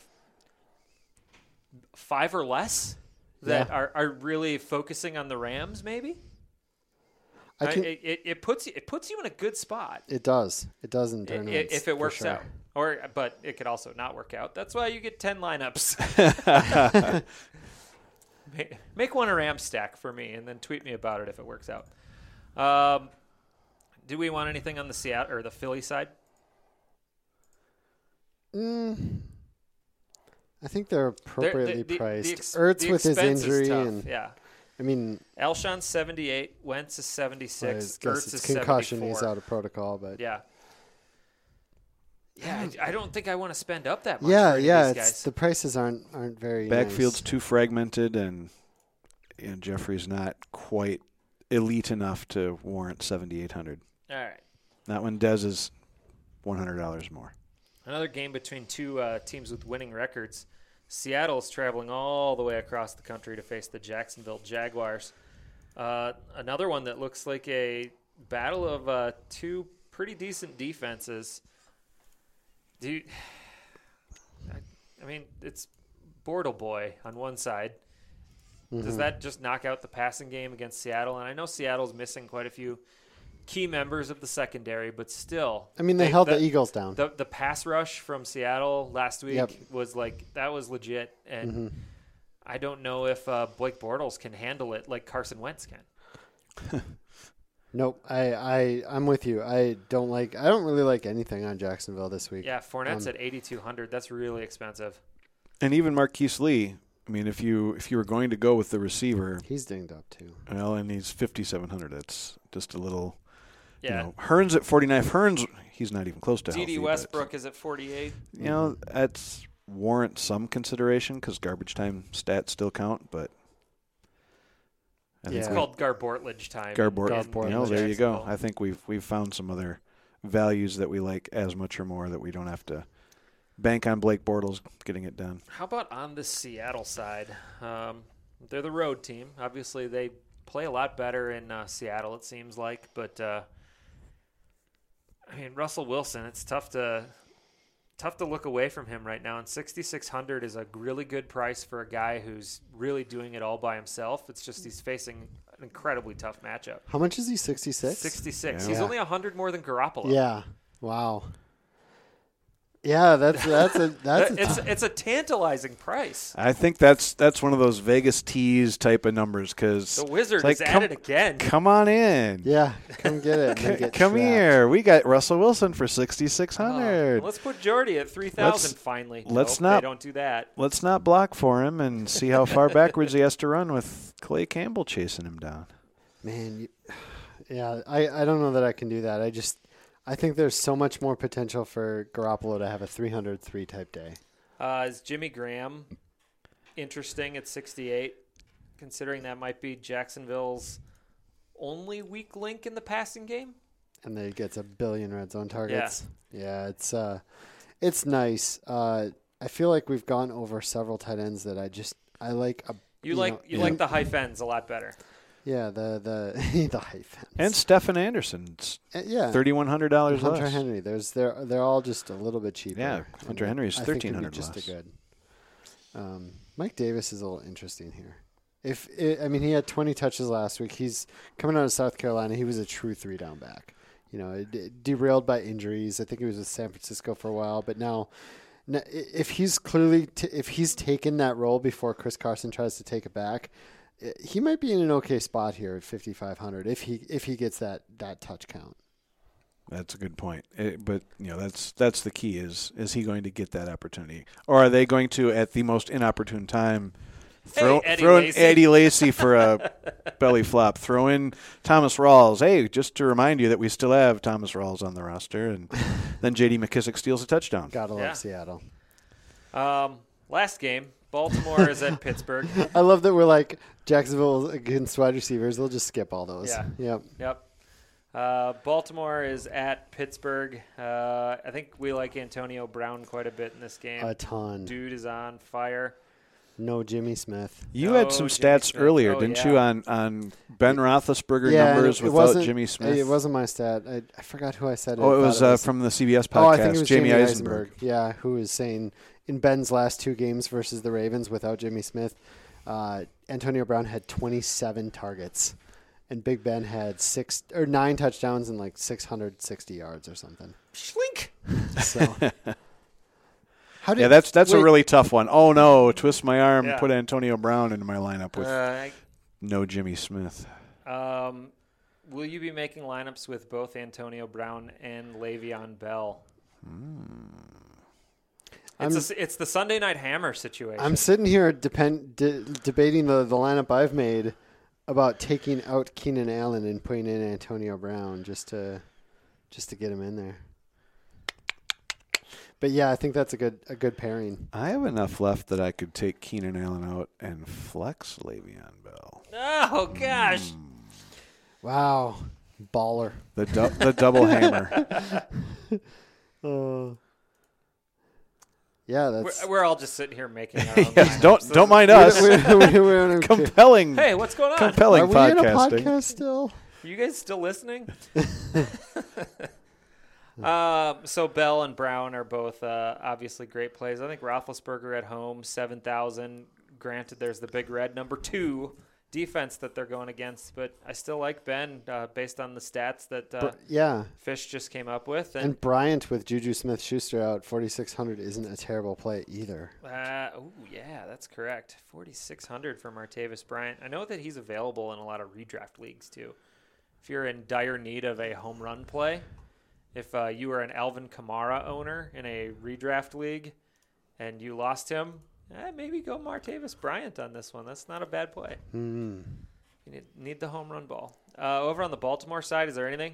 [SPEAKER 3] five or less that
[SPEAKER 4] Yeah.
[SPEAKER 3] are, are really focusing on the Rams. Maybe
[SPEAKER 4] I
[SPEAKER 3] I-
[SPEAKER 4] can.
[SPEAKER 3] it, it, it puts you it puts you in a good spot
[SPEAKER 4] It does. It does in
[SPEAKER 3] i- i-
[SPEAKER 4] tournaments.
[SPEAKER 3] if it
[SPEAKER 4] for
[SPEAKER 3] works
[SPEAKER 4] sure.
[SPEAKER 3] out. Or but it could also not work out. That's why you get ten lineups. Ma- Make one a Ram stack for me, and then tweet me about it if it works out. Um, do we want anything on the Seattle or the Philly side?
[SPEAKER 4] Mm, I think they're appropriately
[SPEAKER 3] They're- the- the-
[SPEAKER 4] priced.
[SPEAKER 3] the ex-
[SPEAKER 4] Ertz
[SPEAKER 3] the
[SPEAKER 4] with his
[SPEAKER 3] expense is
[SPEAKER 4] injury,
[SPEAKER 3] tough,
[SPEAKER 4] and
[SPEAKER 3] yeah,
[SPEAKER 4] I mean,
[SPEAKER 3] Alshon's seventy-eight, Wentz is
[SPEAKER 4] I
[SPEAKER 3] seventy-six,
[SPEAKER 4] guess
[SPEAKER 3] Ertz
[SPEAKER 4] it's
[SPEAKER 3] is
[SPEAKER 4] concussion.
[SPEAKER 3] seventy-four.
[SPEAKER 4] He's out of protocol, but
[SPEAKER 3] Yeah, yeah. I, I don't think I want to spend up that much.
[SPEAKER 4] yeah,
[SPEAKER 3] for any
[SPEAKER 4] yeah.
[SPEAKER 3] of these
[SPEAKER 4] It's
[SPEAKER 3] guys.
[SPEAKER 4] the prices aren't aren't very
[SPEAKER 5] Backfield's
[SPEAKER 4] nice.
[SPEAKER 5] too fragmented, and and Jeffrey's not quite elite enough to warrant seventy-eight hundred.
[SPEAKER 3] All right.
[SPEAKER 5] Not when Dez is one hundred dollars more.
[SPEAKER 3] Another game between two uh, teams with winning records. Seattle's traveling all the way across the country to face the Jacksonville Jaguars. Uh, another one that looks like a battle of uh, two pretty decent defenses. Do you, I, I mean, it's Bortle Boy on one side.
[SPEAKER 4] Mm-hmm.
[SPEAKER 3] Does that just knock out the passing game against Seattle? And I know Seattle's missing quite a few key members of the secondary, but still.
[SPEAKER 4] I mean, they, held the, Eagles down.
[SPEAKER 3] The the pass rush from Seattle last week
[SPEAKER 4] Yep.
[SPEAKER 3] was like that was legit, and
[SPEAKER 4] Mm-hmm.
[SPEAKER 3] I don't know if uh, Blake Bortles can handle it like Carson Wentz can.
[SPEAKER 4] Nope. I, I I'm with you. I don't like. I don't really like anything on Jacksonville this week.
[SPEAKER 3] Yeah, Fournette's
[SPEAKER 4] Um,
[SPEAKER 3] at eighty-two hundred. That's really expensive.
[SPEAKER 5] And even Marquise Lee. I mean, if you if you were going to go with the receiver,
[SPEAKER 4] He's dinged up too.
[SPEAKER 5] well, and he's fifty-seven hundred. That's just a little.
[SPEAKER 3] Yeah,
[SPEAKER 5] You know, Hearns at forty-nine. Hearns, he's not even close to
[SPEAKER 3] D D
[SPEAKER 5] healthy, but,
[SPEAKER 3] Westbrook is at forty-eight.
[SPEAKER 5] You know, that's warrant some consideration because garbage time stats still count, but I think
[SPEAKER 3] It's
[SPEAKER 4] Yeah.
[SPEAKER 5] we-
[SPEAKER 3] called Garbortlage time.
[SPEAKER 5] Garbort.
[SPEAKER 3] in-
[SPEAKER 4] Garbortlage.
[SPEAKER 5] You know,
[SPEAKER 3] in
[SPEAKER 5] there you go.
[SPEAKER 3] Jacksonville.
[SPEAKER 5] I think we've we've found some other values that we like as much or more that we don't have to bank on Blake Bortles getting it done.
[SPEAKER 3] How about on the Seattle side? Um, they're the road team. Obviously, they play a lot better in uh, Seattle, it seems like. But, uh, I mean, Russell Wilson, it's tough to tough to look away from him right now. And sixty-six hundred is a really good price for a guy who's really doing it all by himself. It's just he's facing an incredibly tough matchup.
[SPEAKER 4] How much is he? sixty-six.
[SPEAKER 3] sixty-six.
[SPEAKER 5] Yeah.
[SPEAKER 3] He's only one hundred more than Garoppolo.
[SPEAKER 4] Yeah. Wow. Yeah, that's that's a that's a
[SPEAKER 3] it's
[SPEAKER 4] t-
[SPEAKER 3] it's a tantalizing price.
[SPEAKER 5] I think that's that's one of those Vegas tease type of numbers because
[SPEAKER 3] The Wizard
[SPEAKER 5] like,
[SPEAKER 3] is at
[SPEAKER 5] come-
[SPEAKER 3] it again.
[SPEAKER 5] come on in.
[SPEAKER 4] yeah. Come get it. and then
[SPEAKER 5] C-
[SPEAKER 4] get
[SPEAKER 5] come
[SPEAKER 4] trapped.
[SPEAKER 5] here. We got Russell Wilson for sixty-six
[SPEAKER 3] Oh,
[SPEAKER 5] hundred.
[SPEAKER 3] let's put Jordy at three thousand
[SPEAKER 5] Let's-
[SPEAKER 3] finally.
[SPEAKER 5] let's
[SPEAKER 3] Nope,
[SPEAKER 5] not-
[SPEAKER 3] They don't do that.
[SPEAKER 5] Let's not block for him and see how far backwards he has to run with Clay Campbell chasing him down.
[SPEAKER 4] Man, you, yeah, I, I don't know that I can do that. I just I think there's so much more potential for Garoppolo to have a three hundred three type day.
[SPEAKER 3] Uh, is Jimmy Graham interesting at sixty-eight, considering that might be Jacksonville's only weak link in the passing game?
[SPEAKER 4] And then he gets a billion red zone targets. Yeah, it's uh, it's nice. Uh, I feel like we've gone over several tight ends that I just I like. A,
[SPEAKER 3] You, like
[SPEAKER 4] know,
[SPEAKER 3] you
[SPEAKER 5] yeah.
[SPEAKER 3] like the high ends a lot better.
[SPEAKER 4] yeah the the the high fence
[SPEAKER 5] And Stephen Anderson's
[SPEAKER 4] Uh, yeah
[SPEAKER 5] thirty-one hundred dollars
[SPEAKER 4] Hunter
[SPEAKER 5] less.
[SPEAKER 4] Henry. There's they're they're all just a little bit cheaper.
[SPEAKER 5] Yeah, Hunter
[SPEAKER 4] And
[SPEAKER 5] Henry is
[SPEAKER 4] I think would be
[SPEAKER 5] thirteen hundred
[SPEAKER 4] just
[SPEAKER 5] less.
[SPEAKER 4] a good. Um, Mike Davis is a little interesting here. If it, I mean, he had twenty touches last week. He's coming out of South Carolina. He was a true three-down back. You know, de- derailed by injuries. I think he was with San Francisco for a while, but now, n- if he's clearly t- if he's taken that role before Chris Carson tries to take it back, i- he might be in an okay spot here at fifty-five hundred if he if he gets that that touch count.
[SPEAKER 5] That's a good point. It, but you know, that's that's the key. Is is he going to get that opportunity, or are they going to, at the most inopportune time, throw
[SPEAKER 3] Hey, Eddie
[SPEAKER 5] throw in
[SPEAKER 3] Lacy.
[SPEAKER 5] Eddie Lacy for a belly flop? Throw in Thomas Rawls. Hey, just to remind you that we still have Thomas Rawls on the roster, and then J D McKissick steals a touchdown.
[SPEAKER 4] Gotta love
[SPEAKER 3] Yeah.
[SPEAKER 4] Seattle.
[SPEAKER 3] Um, last game, Baltimore is at Pittsburgh.
[SPEAKER 4] I love that we're like Jacksonville against wide receivers. They'll just skip all those.
[SPEAKER 3] Yeah.
[SPEAKER 4] Yep.
[SPEAKER 3] Yep. Uh, Baltimore is at Pittsburgh. Uh, I think we like Antonio Brown quite a bit in this game.
[SPEAKER 4] A ton.
[SPEAKER 3] Dude is on fire.
[SPEAKER 4] No Jimmy Smith.
[SPEAKER 5] You
[SPEAKER 3] No,
[SPEAKER 5] had some
[SPEAKER 3] Jimmy
[SPEAKER 5] stats
[SPEAKER 3] Smith.
[SPEAKER 5] earlier,
[SPEAKER 3] Oh,
[SPEAKER 5] didn't
[SPEAKER 3] yeah.
[SPEAKER 5] you, on, on Ben Roethlisberger
[SPEAKER 4] Yeah, and
[SPEAKER 5] numbers
[SPEAKER 4] it
[SPEAKER 5] without
[SPEAKER 4] wasn't-
[SPEAKER 5] Jimmy Smith?
[SPEAKER 4] It wasn't my stat. I, I forgot who I said it.
[SPEAKER 5] Oh, it
[SPEAKER 4] I
[SPEAKER 5] was,
[SPEAKER 4] thought
[SPEAKER 5] uh, from the C B S podcast,
[SPEAKER 4] Oh, I think it was
[SPEAKER 5] Jamie,
[SPEAKER 4] Jamie
[SPEAKER 5] Eisenberg.
[SPEAKER 4] Yeah, who was saying in Ben's last two games versus the Ravens without Jimmy Smith, uh, Antonio Brown had twenty-seven targets, and Big Ben had six or nine touchdowns and like six hundred sixty yards or something.
[SPEAKER 3] Schlink.
[SPEAKER 4] So, how did,
[SPEAKER 5] Yeah, that's that's a
[SPEAKER 4] wait,
[SPEAKER 5] really tough one. Oh, no, twist my arm,
[SPEAKER 3] Yeah.
[SPEAKER 5] put Antonio Brown into my lineup with
[SPEAKER 3] Uh,
[SPEAKER 5] no Jimmy Smith.
[SPEAKER 3] um, will you be making lineups with both Antonio Brown and Le'Veon Bell?
[SPEAKER 4] I'm-
[SPEAKER 3] It's, a, it's the Sunday Night Hammer situation.
[SPEAKER 4] I'm sitting here depend, de- debating the, the lineup I've made about taking out Keenan Allen and putting in Antonio Brown just to just to get him in there. But yeah, I think that's a good a good pairing.
[SPEAKER 5] I have enough left that I could take Keenan Allen out and flex Le'Veon Bell.
[SPEAKER 3] Oh, gosh.
[SPEAKER 4] Wow, baller.
[SPEAKER 5] The du- the double hammer.
[SPEAKER 4] Uh, yeah, that's
[SPEAKER 3] We're, we're all just sitting here making our own
[SPEAKER 5] Yes,
[SPEAKER 3] lineups.
[SPEAKER 5] don't
[SPEAKER 3] This
[SPEAKER 5] don't
[SPEAKER 3] is-
[SPEAKER 5] mind us.
[SPEAKER 4] we, we, we don't care.
[SPEAKER 5] compelling,
[SPEAKER 3] Hey, what's going on?
[SPEAKER 5] compelling
[SPEAKER 4] Are we in a
[SPEAKER 5] podcasting.
[SPEAKER 4] podcast still?
[SPEAKER 3] Are you guys still listening? um, so Bell and Brown are both uh, obviously great plays. I think Roethlisberger at home, seven thousand. Granted, there's the big red number two defense that they're going against, but I still like Ben uh, based on the stats that uh,
[SPEAKER 4] Br- yeah,
[SPEAKER 3] Fish just came up with. And,
[SPEAKER 4] and Bryant with Juju Smith-Schuster out forty-six hundred isn't a terrible play either.
[SPEAKER 3] uh, oh, yeah, that's correct. forty-six hundred for Martavis Bryant. I know that he's available in a lot of redraft leagues, too. If you're in dire need of a home run play, if uh, you were an Alvin Kamara owner in a redraft league and you lost him, eh, maybe go Martavis Bryant on this one. That's not a bad play.
[SPEAKER 4] Hmm.
[SPEAKER 3] You need, need the home run ball. Uh, over on the Baltimore side, is there anything?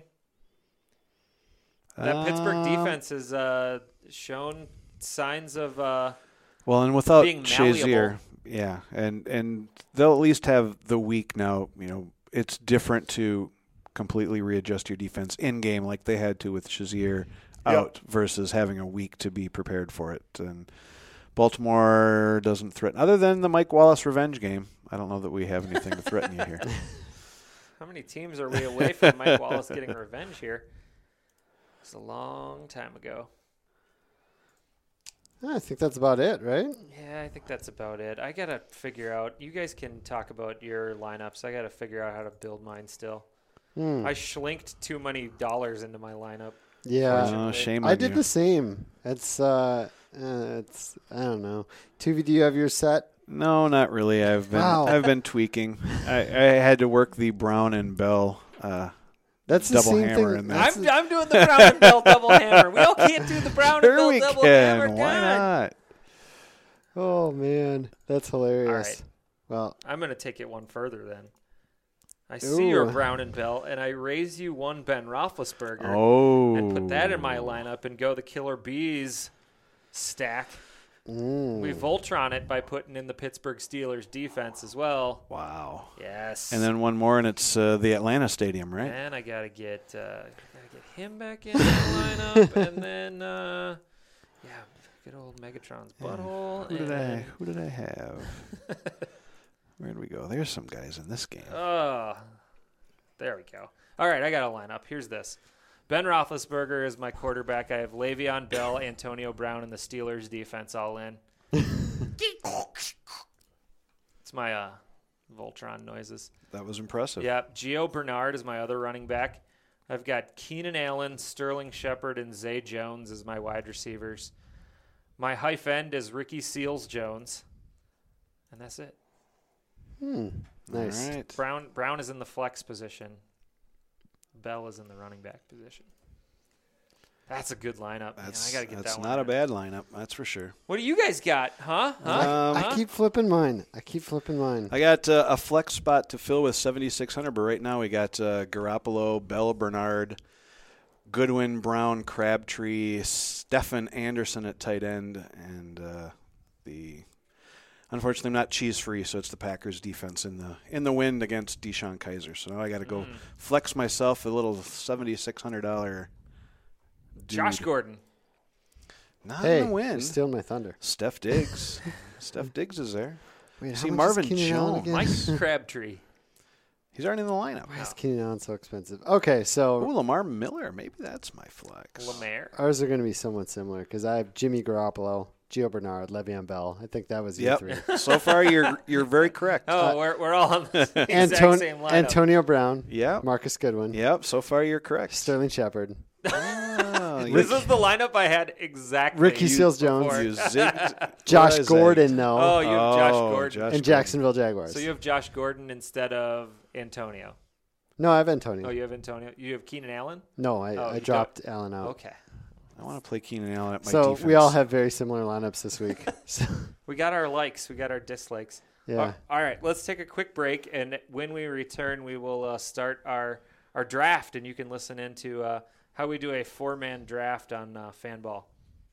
[SPEAKER 3] That Pittsburgh
[SPEAKER 5] Uh,
[SPEAKER 3] defense has uh, shown signs of uh,
[SPEAKER 5] Well, and without
[SPEAKER 3] being
[SPEAKER 5] Shazier,
[SPEAKER 3] malleable.
[SPEAKER 5] yeah, and and they'll at least have the week now. You know, it's different to completely readjust your defense in game like they had to with Shazier out versus having a week to be prepared for it. And Baltimore doesn't threaten, other than the Mike Wallace revenge game. I don't know that we have anything to threaten you here.
[SPEAKER 3] how many teams are we away from Mike Wallace getting revenge here? It's a long time ago.
[SPEAKER 4] I think that's about it, right?
[SPEAKER 3] Yeah, I think that's about it. I got to figure out. You guys can talk about your lineups. I got to figure out how to build mine still.
[SPEAKER 4] Hmm.
[SPEAKER 3] I schlinked too many dollars into my lineup.
[SPEAKER 4] Yeah,
[SPEAKER 5] Oh, shame on
[SPEAKER 4] I did
[SPEAKER 5] you.
[SPEAKER 4] the same. It's uh, uh, it's I don't know. T V, do you have your set?
[SPEAKER 5] No, not really. I've been
[SPEAKER 4] Wow.
[SPEAKER 5] I've been tweaking. I, I had to work the Brown and Bell. Uh,
[SPEAKER 4] That's the
[SPEAKER 5] Double
[SPEAKER 4] same
[SPEAKER 5] hammer
[SPEAKER 4] thing.
[SPEAKER 5] in there.
[SPEAKER 4] That's
[SPEAKER 3] I'm,
[SPEAKER 4] the-
[SPEAKER 3] I'm doing the Brown and Bell double hammer. We all can't do the Brown and
[SPEAKER 5] sure
[SPEAKER 3] Bell
[SPEAKER 5] we
[SPEAKER 3] double
[SPEAKER 5] can.
[SPEAKER 3] hammer.
[SPEAKER 5] Why
[SPEAKER 3] God.
[SPEAKER 5] not?
[SPEAKER 4] Oh man, that's hilarious.
[SPEAKER 3] All right.
[SPEAKER 4] Well,
[SPEAKER 3] I'm going to take it one further then. I see your
[SPEAKER 4] Ooh.
[SPEAKER 3] Brown and Bell, and I raise you one Ben Roethlisberger
[SPEAKER 5] Oh,
[SPEAKER 3] and put that in my lineup and go the Killer Bees stack.
[SPEAKER 4] mm,
[SPEAKER 3] We Voltron it by putting in the Pittsburgh Steelers defense as well.
[SPEAKER 5] Wow.
[SPEAKER 3] Yes.
[SPEAKER 5] And then one more, and it's uh, the Atlanta Stadium, right?
[SPEAKER 3] And I gotta get uh, gotta get him back in the lineup, and then uh, yeah, good old Megatron's butthole.
[SPEAKER 5] Who did I?
[SPEAKER 3] and,
[SPEAKER 5] Who did I have? Where did we go? There's some guys in this game.
[SPEAKER 3] Oh, there we go. All right, I got a lineup. Here's this. Ben Roethlisberger is my quarterback. I have Le'Veon Bell, Antonio Brown, and the Steelers defense all in. It's my uh, Voltron noises.
[SPEAKER 5] That was impressive.
[SPEAKER 3] Yeah, Gio Bernard is my other running back. I've got Keenan Allen, Sterling Shepard, and Zay Jones as my wide receivers. My hype end is Ricky Seals-Jones, and that's it.
[SPEAKER 4] Hmm. Nice.
[SPEAKER 5] All right.
[SPEAKER 3] Brown Brown is in the flex position. Bell is in the running back position. That's a good lineup. Man,
[SPEAKER 5] That's,
[SPEAKER 3] I gotta get
[SPEAKER 5] that's
[SPEAKER 3] that one.
[SPEAKER 5] not a
[SPEAKER 3] in.
[SPEAKER 5] bad lineup, that's for sure.
[SPEAKER 3] What do you guys got? Huh? Huh?
[SPEAKER 5] Um,
[SPEAKER 3] huh?
[SPEAKER 4] I keep flipping mine. I keep flipping mine.
[SPEAKER 5] I got uh, a flex spot to fill with seventy-six hundred, but right now we got uh, Garoppolo, Bell, Bernard, Goodwin, Brown, Crabtree, Stephen Anderson at tight end, and uh, the unfortunately I'm not cheese free, so it's the Packers defense in the in the wind against Deshaun Kaiser. So now I got to go
[SPEAKER 3] Mm.
[SPEAKER 5] flex myself a little seventy-six hundred dollar.
[SPEAKER 3] Josh Gordon.
[SPEAKER 5] Not
[SPEAKER 4] Hey,
[SPEAKER 5] in the
[SPEAKER 4] you're
[SPEAKER 5] wind.
[SPEAKER 4] stealing my thunder.
[SPEAKER 5] Steph Diggs. Steph Diggs is there.
[SPEAKER 4] Wait,
[SPEAKER 5] See,
[SPEAKER 4] how much
[SPEAKER 5] Marvin
[SPEAKER 4] is Keenan Allen
[SPEAKER 5] Jones.
[SPEAKER 4] again?
[SPEAKER 3] Mike Crabtree.
[SPEAKER 5] He's already in the lineup.
[SPEAKER 4] Why is Keenan Allen so expensive? Okay, so
[SPEAKER 5] Oh, Lamar Miller. Maybe that's my flex.
[SPEAKER 3] Lemaire.
[SPEAKER 4] ours are going to be somewhat similar because I have Jimmy Garoppolo, Gio Bernard, Le'Veon Bell. I think that was your
[SPEAKER 5] Yep.
[SPEAKER 4] three.
[SPEAKER 5] So far, you're you're very correct.
[SPEAKER 3] Oh, we're, we're all on the exact
[SPEAKER 4] Anton-
[SPEAKER 3] same lineup.
[SPEAKER 4] Antonio Brown,
[SPEAKER 5] Yep.
[SPEAKER 4] Marcus Goodwin,
[SPEAKER 5] Yep. So far, you're correct.
[SPEAKER 4] Sterling Shepard,
[SPEAKER 5] Oh,
[SPEAKER 3] This
[SPEAKER 5] you,
[SPEAKER 3] is the lineup I had exactly.
[SPEAKER 4] Ricky
[SPEAKER 3] You-
[SPEAKER 4] Seals-Jones.
[SPEAKER 3] before.
[SPEAKER 5] you zigged.
[SPEAKER 4] Josh
[SPEAKER 5] What is
[SPEAKER 4] Gordon,
[SPEAKER 5] that?
[SPEAKER 4] no,
[SPEAKER 3] Oh, you have Josh
[SPEAKER 5] Oh,
[SPEAKER 3] Gordon.
[SPEAKER 5] Josh
[SPEAKER 4] and
[SPEAKER 5] Gordon.
[SPEAKER 4] Jacksonville Jaguars.
[SPEAKER 3] So you have Josh Gordon instead of Antonio.
[SPEAKER 4] no, I have Antonio.
[SPEAKER 3] Oh, you have Antonio. You have Keenan Allen.
[SPEAKER 4] no, I,
[SPEAKER 3] Oh,
[SPEAKER 4] I
[SPEAKER 3] you
[SPEAKER 4] dropped Allen out.
[SPEAKER 3] Okay.
[SPEAKER 5] I want to play Keenan Allen at my
[SPEAKER 4] So
[SPEAKER 5] defense.
[SPEAKER 4] we all have very similar lineups this week. So,
[SPEAKER 3] We got our likes. We got our dislikes.
[SPEAKER 4] yeah.
[SPEAKER 3] All right. Let's take a quick break, and when we return, we will uh, start our our draft, and you can listen into uh, how we do a four-man draft on uh, Fanball.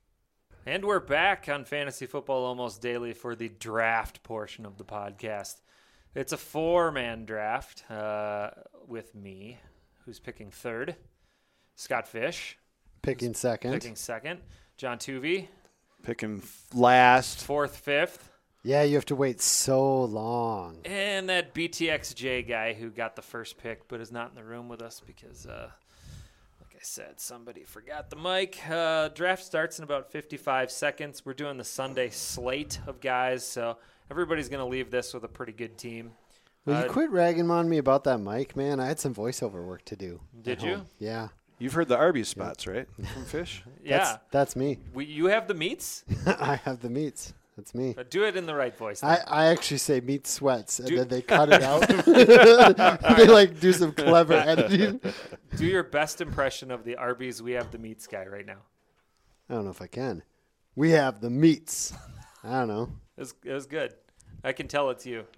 [SPEAKER 3] And we're back on Fantasy Football Almost Daily for the draft portion of the podcast. It's a four-man draft uh, with me, who's picking third, Scott Fish
[SPEAKER 4] Picking second.
[SPEAKER 3] picking second, John Tuvey
[SPEAKER 5] picking last.
[SPEAKER 3] fourth, fifth,
[SPEAKER 4] Yeah, you have to wait so long.
[SPEAKER 3] and that B T X J guy who got the first pick but is not in the room with us because, uh, like I said, somebody forgot the mic. Uh, draft starts in about fifty-five seconds. We're doing the Sunday slate of guys, so everybody's going to leave this with a pretty good team.
[SPEAKER 4] Will
[SPEAKER 3] Uh,
[SPEAKER 4] you quit ragging on me about that mic, man? I had some voiceover work to do.
[SPEAKER 3] Did
[SPEAKER 4] at
[SPEAKER 3] you?
[SPEAKER 4] home. Yeah.
[SPEAKER 5] You've heard the Arby's spots, right? From Fish?
[SPEAKER 3] Yeah.
[SPEAKER 4] That's, that's me.
[SPEAKER 3] we, you have the meats?
[SPEAKER 4] I have the meats. That's me.
[SPEAKER 3] Uh, do it in the right voice.
[SPEAKER 4] I, I actually say meat sweats, and
[SPEAKER 3] Do-
[SPEAKER 4] then they cut it out. They like do some clever editing.
[SPEAKER 3] Do your best impression of the Arby's We Have the Meats guy right now.
[SPEAKER 4] I don't know if I can. We have the meats. I don't know.
[SPEAKER 3] It was, it was good. I can tell it's you.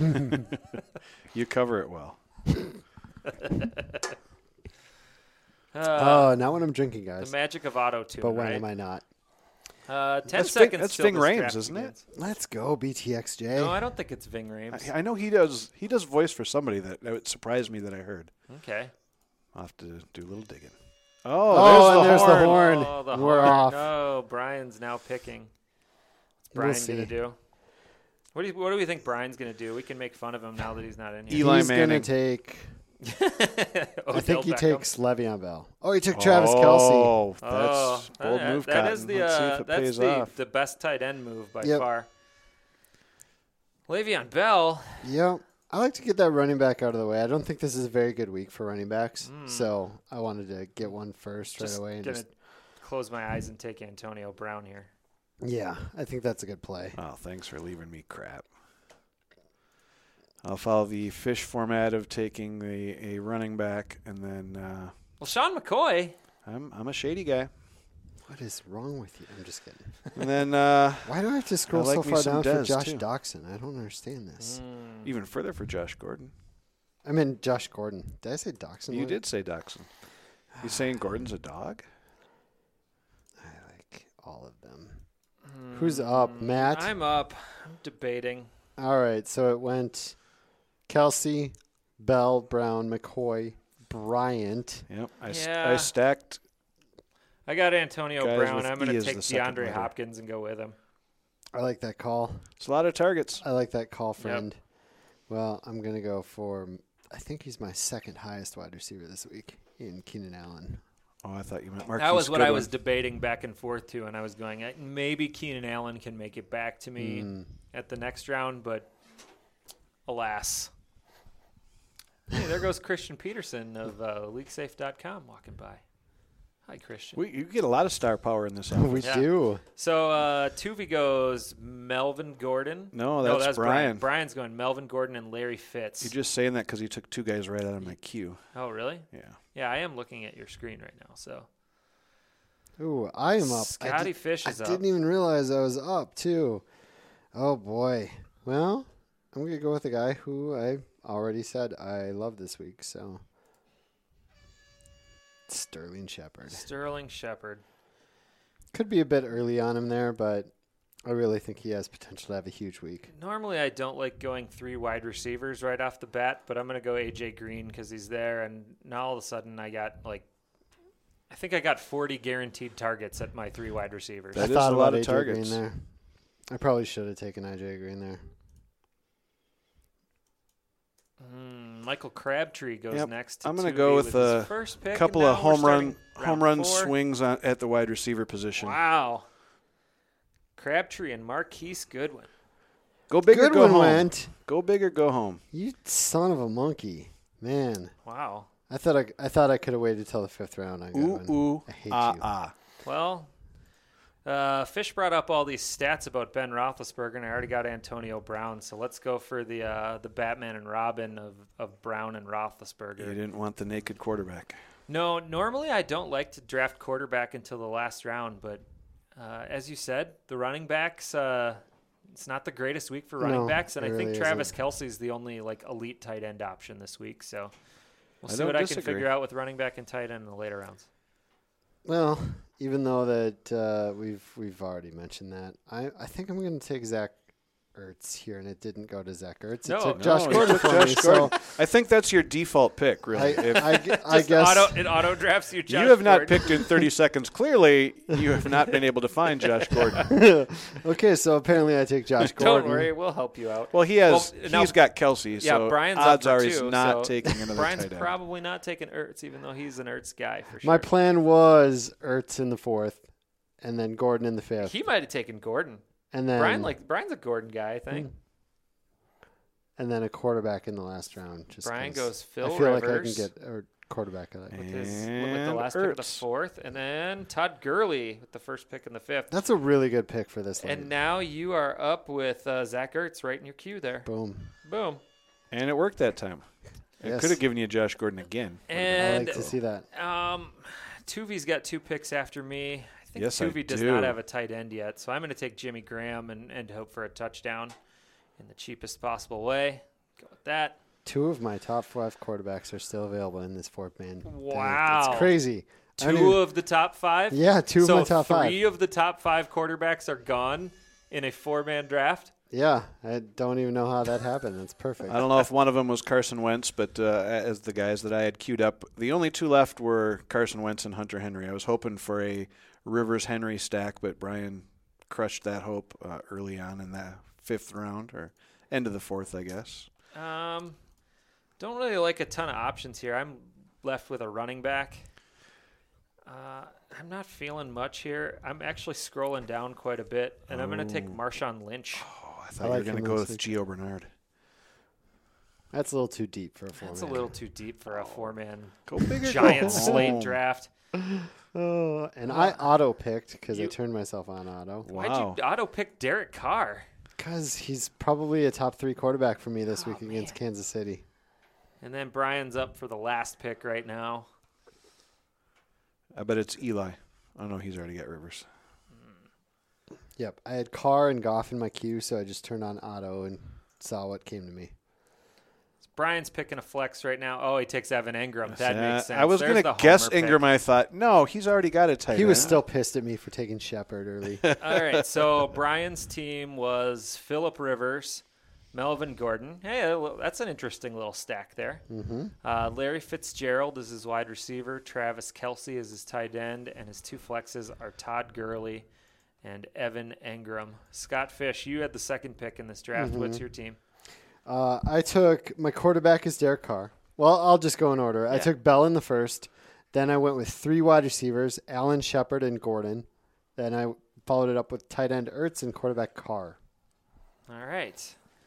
[SPEAKER 5] You cover it well.
[SPEAKER 3] Uh,
[SPEAKER 4] oh, not when I'm drinking,
[SPEAKER 3] the
[SPEAKER 4] guys.
[SPEAKER 3] magic of auto tune.
[SPEAKER 4] But when
[SPEAKER 3] right?
[SPEAKER 4] am I not?
[SPEAKER 3] Uh, ten
[SPEAKER 5] That's Ving-
[SPEAKER 3] seconds.
[SPEAKER 5] that's
[SPEAKER 3] till
[SPEAKER 5] Ving
[SPEAKER 3] this
[SPEAKER 5] Rhames,
[SPEAKER 3] draft
[SPEAKER 5] isn't it?
[SPEAKER 3] begins.
[SPEAKER 4] Let's go, B T X J.
[SPEAKER 3] No, I don't think it's Ving Rhames.
[SPEAKER 5] I, I know he does. He does voice for somebody that that would surprise me that I heard.
[SPEAKER 3] Okay.
[SPEAKER 5] I'll have to do a little digging.
[SPEAKER 4] Oh,
[SPEAKER 5] Oh,
[SPEAKER 4] and
[SPEAKER 5] there's
[SPEAKER 4] there's
[SPEAKER 5] the
[SPEAKER 4] the
[SPEAKER 5] horn.
[SPEAKER 4] horn.
[SPEAKER 3] Oh, the
[SPEAKER 4] We're
[SPEAKER 3] horn.
[SPEAKER 4] off.
[SPEAKER 3] No, Brian's now picking. What's
[SPEAKER 4] We'll
[SPEAKER 3] Brian
[SPEAKER 4] see.
[SPEAKER 3] gonna do? What do you, What do we think Brian's gonna do? We can make fun of him now that he's not in here.
[SPEAKER 5] Eli
[SPEAKER 4] He's
[SPEAKER 5] Manning.
[SPEAKER 4] going to take,
[SPEAKER 3] Odell
[SPEAKER 4] I think he
[SPEAKER 3] Beckham.
[SPEAKER 4] takes Le'Veon Bell. Oh, he took Travis Kelsey.
[SPEAKER 5] Oh, that's
[SPEAKER 3] Oh,
[SPEAKER 5] bold
[SPEAKER 3] that-
[SPEAKER 5] move,
[SPEAKER 3] That
[SPEAKER 5] Cotton.
[SPEAKER 3] is the
[SPEAKER 5] Let's see
[SPEAKER 3] uh,
[SPEAKER 5] if it
[SPEAKER 3] that's
[SPEAKER 5] pays
[SPEAKER 3] the,
[SPEAKER 5] off.
[SPEAKER 3] the best tight end move by
[SPEAKER 4] Yep.
[SPEAKER 3] far. Le'Veon Bell.
[SPEAKER 4] Yep. I like to get that running back out of the way. I don't think this is a very good week for running backs, so I wanted to get one first right
[SPEAKER 3] Just
[SPEAKER 4] away. And
[SPEAKER 3] gonna
[SPEAKER 4] just,
[SPEAKER 3] close my eyes and take Antonio Brown here.
[SPEAKER 4] yeah, I think that's a good play.
[SPEAKER 5] Oh, thanks for leaving me crap. I'll follow the Fish format of taking the a running back, and then uh,
[SPEAKER 3] Well, Sean McCoy.
[SPEAKER 5] I'm I'm a shady guy.
[SPEAKER 4] What is wrong with you? I'm just kidding.
[SPEAKER 5] And then uh,
[SPEAKER 4] Why do I have to scroll
[SPEAKER 5] like
[SPEAKER 4] so
[SPEAKER 5] me
[SPEAKER 4] far
[SPEAKER 5] some
[SPEAKER 4] down for
[SPEAKER 5] Dez,
[SPEAKER 4] Josh
[SPEAKER 5] too.
[SPEAKER 4] Doxson? I don't understand this.
[SPEAKER 3] Mm.
[SPEAKER 5] even further for Josh Gordon.
[SPEAKER 4] I mean, Josh Gordon. Did I say Doxson?
[SPEAKER 5] You did say Dachshund. You saying Gordon's a dog?
[SPEAKER 4] I like all of them. Who's up, Matt?
[SPEAKER 3] I'm up. I'm debating.
[SPEAKER 4] All right, so it went Kelsey, Bell, Brown, McCoy, Bryant.
[SPEAKER 5] Yep. I, st-
[SPEAKER 3] Yeah.
[SPEAKER 5] I stacked.
[SPEAKER 3] I got Antonio
[SPEAKER 5] Guys
[SPEAKER 3] Brown.
[SPEAKER 5] with
[SPEAKER 3] I'm going
[SPEAKER 5] E
[SPEAKER 3] to
[SPEAKER 5] as
[SPEAKER 3] take
[SPEAKER 5] the second
[SPEAKER 3] DeAndre
[SPEAKER 5] letter.
[SPEAKER 3] Hopkins and go with him.
[SPEAKER 4] I like that call.
[SPEAKER 5] It's a lot of targets.
[SPEAKER 4] I like that call, friend. Well, I'm going to go for, I think he's my second highest wide receiver this week in Keenan Allen.
[SPEAKER 5] Oh, I thought you meant Marquise
[SPEAKER 3] That was what I
[SPEAKER 5] Goodwin.
[SPEAKER 3] was debating back and forth to, and I was going, "Eh, maybe Keenan Allen can make it back to me
[SPEAKER 4] Mm.
[SPEAKER 3] at the next round, but alas. Hey, there goes Christian Peterson of uh, league safe dot com walking by. Hi, Christian.
[SPEAKER 5] We, you get a lot of star power in this office.
[SPEAKER 4] We
[SPEAKER 3] Yeah.
[SPEAKER 4] do.
[SPEAKER 3] So uh, Tuvey goes Melvin Gordon.
[SPEAKER 5] No, that's
[SPEAKER 3] Brian.
[SPEAKER 5] Brian.
[SPEAKER 3] Brian's going Melvin Gordon and Larry Fitz.
[SPEAKER 5] You're just saying that because you took two guys right out of my queue.
[SPEAKER 3] oh, really?
[SPEAKER 5] Yeah.
[SPEAKER 3] Yeah, I am looking at your screen right now. So
[SPEAKER 4] Ooh, I am up. I
[SPEAKER 3] Scotty
[SPEAKER 4] did-
[SPEAKER 3] Fish is
[SPEAKER 4] I
[SPEAKER 3] up.
[SPEAKER 4] didn't even realize I was up, too. Oh, boy. Well, I'm going to go with a guy who I already said I love this week, so. Sterling Shepard.
[SPEAKER 3] Sterling Shepard.
[SPEAKER 4] Could be a bit early on him there, but I really think he has potential to have a huge week.
[SPEAKER 3] Normally, I don't like going three wide receivers right off the bat, but I'm going to go A J Green because he's there. And now all of a sudden, I got like, I think I got forty guaranteed targets at my three wide receivers.
[SPEAKER 5] That
[SPEAKER 4] I
[SPEAKER 5] is
[SPEAKER 4] thought
[SPEAKER 5] a
[SPEAKER 4] about
[SPEAKER 5] lot of
[SPEAKER 4] A J
[SPEAKER 5] targets.
[SPEAKER 4] Green there. I probably should have taken A J Green there.
[SPEAKER 3] Mm, Michael Crabtree goes
[SPEAKER 5] Yep.
[SPEAKER 3] next. To
[SPEAKER 5] I'm going to
[SPEAKER 3] Tuvey
[SPEAKER 5] go with
[SPEAKER 3] his
[SPEAKER 5] a
[SPEAKER 3] first pick,
[SPEAKER 5] couple
[SPEAKER 3] and
[SPEAKER 5] of
[SPEAKER 3] now we're
[SPEAKER 5] home run
[SPEAKER 3] starting
[SPEAKER 5] home
[SPEAKER 3] round
[SPEAKER 5] run
[SPEAKER 3] four.
[SPEAKER 5] swings on, at the wide receiver position.
[SPEAKER 3] Wow. Crabtree and Marquise Goodwin.
[SPEAKER 5] Go big or go
[SPEAKER 4] Goodwin
[SPEAKER 5] home.
[SPEAKER 4] went.
[SPEAKER 5] Go big or go home.
[SPEAKER 4] You son of a monkey. Man.
[SPEAKER 3] Wow.
[SPEAKER 4] I thought I, I thought I could have waited till the fifth round on
[SPEAKER 5] Ooh,
[SPEAKER 4] Goodwin.
[SPEAKER 5] ooh,
[SPEAKER 4] I hate
[SPEAKER 5] ah,
[SPEAKER 4] you.
[SPEAKER 5] ah.
[SPEAKER 3] Well, uh, Fish brought up all these stats about Ben Roethlisberger, and I already got Antonio Brown. So let's go for the uh, the Batman and Robin of, of Brown and Roethlisberger.
[SPEAKER 5] You didn't want the naked quarterback.
[SPEAKER 3] No, normally I don't like to draft quarterback until the last round, but uh, as you said, the running backs, uh, it's not the greatest week for running
[SPEAKER 4] No,
[SPEAKER 3] backs, and
[SPEAKER 4] it
[SPEAKER 3] I think
[SPEAKER 4] really
[SPEAKER 3] Travis
[SPEAKER 4] isn't.
[SPEAKER 3] Kelce's the only like elite tight end option this week. So we'll
[SPEAKER 5] I
[SPEAKER 3] see
[SPEAKER 5] don't
[SPEAKER 3] what I can
[SPEAKER 5] disagree.
[SPEAKER 3] figure out with running back and tight end in the later rounds.
[SPEAKER 4] Well, even though that uh, we've we've already mentioned that, I, I think I'm going to take Zach Ertz here, and it didn't go to Zach Ertz.
[SPEAKER 3] No,
[SPEAKER 4] it took
[SPEAKER 3] no,
[SPEAKER 4] Josh
[SPEAKER 5] you
[SPEAKER 4] Gordon
[SPEAKER 5] took
[SPEAKER 4] for
[SPEAKER 5] Josh
[SPEAKER 4] me.
[SPEAKER 5] Gordon.
[SPEAKER 4] So
[SPEAKER 5] I think that's your default pick, really.
[SPEAKER 4] I,
[SPEAKER 5] If
[SPEAKER 4] I, gu- I
[SPEAKER 3] Just
[SPEAKER 4] guess
[SPEAKER 3] auto, it auto drafts you. Josh
[SPEAKER 5] you have not
[SPEAKER 3] Gordon.
[SPEAKER 5] picked in thirty seconds. Clearly, you have not been able to find Josh Gordon.
[SPEAKER 4] Okay, so apparently I take Josh
[SPEAKER 3] Don't
[SPEAKER 4] Gordon.
[SPEAKER 3] worry, we'll help you out.
[SPEAKER 5] Well, he has.
[SPEAKER 3] Well, now-
[SPEAKER 5] he's got Kelsey,
[SPEAKER 3] yeah,
[SPEAKER 5] so
[SPEAKER 3] Brian's
[SPEAKER 5] odds
[SPEAKER 3] up
[SPEAKER 5] are
[SPEAKER 3] for
[SPEAKER 5] he's
[SPEAKER 3] two,
[SPEAKER 5] not
[SPEAKER 3] so
[SPEAKER 5] taking another
[SPEAKER 3] Brian's
[SPEAKER 5] tight end.
[SPEAKER 3] probably not taking Ertz, even though he's an Ertz guy for sure.
[SPEAKER 4] My plan was Ertz in the fourth, and then Gordon in the fifth,
[SPEAKER 3] he might have taken Gordon.
[SPEAKER 4] and then
[SPEAKER 3] Brian like Brian's a Gordon guy, I think.
[SPEAKER 4] and then a quarterback in the last round. Just
[SPEAKER 3] Brian
[SPEAKER 4] 'cause
[SPEAKER 3] goes Phil
[SPEAKER 4] I feel like I can
[SPEAKER 3] Rivers.
[SPEAKER 4] get a quarterback. I like.
[SPEAKER 3] With, his, with the
[SPEAKER 5] And
[SPEAKER 3] last pick of the
[SPEAKER 5] Ertz.
[SPEAKER 3] fourth, and then Todd Gurley with the first pick in the fifth.
[SPEAKER 4] That's a really good pick for this.
[SPEAKER 3] And
[SPEAKER 4] league.
[SPEAKER 3] now you are up with uh, Zach Ertz right in your queue there.
[SPEAKER 4] Boom.
[SPEAKER 3] Boom.
[SPEAKER 5] And it worked that time. It
[SPEAKER 4] Yes.
[SPEAKER 5] could have given you Josh Gordon again.
[SPEAKER 4] I
[SPEAKER 3] And
[SPEAKER 4] like to see that.
[SPEAKER 3] um, Tuvey's got two picks after me. I think
[SPEAKER 5] Yes, I
[SPEAKER 3] Tuvey does
[SPEAKER 5] do.
[SPEAKER 3] not have a tight end yet, so I'm going to take Jimmy Graham and, and hope for a touchdown in the cheapest possible way. Go with that.
[SPEAKER 4] Two of my top five quarterbacks are still available in this four-man. thing.
[SPEAKER 3] Wow.
[SPEAKER 4] It's crazy. I don't
[SPEAKER 3] Two
[SPEAKER 4] even-
[SPEAKER 3] of the top five?
[SPEAKER 4] Yeah, two of
[SPEAKER 3] so
[SPEAKER 4] my top
[SPEAKER 3] three
[SPEAKER 4] five.
[SPEAKER 3] of the top five quarterbacks are gone in a four-man draft?
[SPEAKER 4] Yeah, I don't even know how that happened. That's perfect.
[SPEAKER 5] I don't know if one of them was Carson Wentz, but uh, as the guys that I had queued up, the only two left were Carson Wentz and Hunter Henry. I was hoping for a Rivers Henry stack, but Brian crushed that hope uh, early on in the fifth round or end of the fourth, I guess.
[SPEAKER 3] Um, don't really like a ton of options here. I'm left with a running back. Uh, I'm not feeling much here. I'm actually scrolling down quite a bit, and I'm going to take Marshawn Lynch.
[SPEAKER 5] Oh, I thought
[SPEAKER 4] I
[SPEAKER 5] you
[SPEAKER 4] like
[SPEAKER 5] were going
[SPEAKER 4] him
[SPEAKER 5] to go
[SPEAKER 4] this
[SPEAKER 5] with
[SPEAKER 4] week.
[SPEAKER 5] Gio Bernard.
[SPEAKER 4] That's a little too deep for a four-man.
[SPEAKER 3] That's a little too deep for a four-man
[SPEAKER 5] Go big or
[SPEAKER 3] giant
[SPEAKER 5] go
[SPEAKER 3] slate
[SPEAKER 5] home.
[SPEAKER 3] draft.
[SPEAKER 4] Oh, and I auto-picked because I
[SPEAKER 3] You-
[SPEAKER 4] turned myself on auto.
[SPEAKER 3] Why'd
[SPEAKER 5] Wow.
[SPEAKER 3] you auto-pick Derek Carr?
[SPEAKER 4] Because he's probably a top three quarterback for me this
[SPEAKER 3] Oh,
[SPEAKER 4] week against
[SPEAKER 3] man.
[SPEAKER 4] Kansas City.
[SPEAKER 3] And then Brian's up for the last pick right now.
[SPEAKER 5] I bet it's Eli. Oh, no, he's already got Rivers.
[SPEAKER 4] Yep, I had Carr and Goff in my queue, so I just turned on auto and saw what came to me.
[SPEAKER 3] Brian's picking a flex right now. Oh, he takes Evan Ingram. That
[SPEAKER 5] Uh,
[SPEAKER 3] makes sense.
[SPEAKER 5] I was
[SPEAKER 3] There's
[SPEAKER 5] going
[SPEAKER 3] the
[SPEAKER 5] to guess
[SPEAKER 3] homer pick.
[SPEAKER 5] Ingram. I thought, no, he's already got a tight
[SPEAKER 4] He was
[SPEAKER 5] end.
[SPEAKER 4] still pissed at me for taking Shepard early.
[SPEAKER 3] All right, so Brian's team was Phillip Rivers, Melvin Gordon. Hey, that's an interesting little stack there.
[SPEAKER 4] Mm-hmm.
[SPEAKER 3] Uh, Larry Fitzgerald is his wide receiver. Travis Kelce is his tight end. And his two flexes are Todd Gurley and Evan Engram. Scott Fish, you had the second pick in this draft.
[SPEAKER 4] Mm-hmm.
[SPEAKER 3] What's your team?
[SPEAKER 4] Uh, I took my quarterback is Derek Carr. Well, I'll just go in order. I
[SPEAKER 3] Yeah.
[SPEAKER 4] took Bell in the first. Then I went with three wide receivers, Allen, Shepard, and Gordon. Then I followed it up with tight end Ertz and quarterback Carr.
[SPEAKER 3] All right.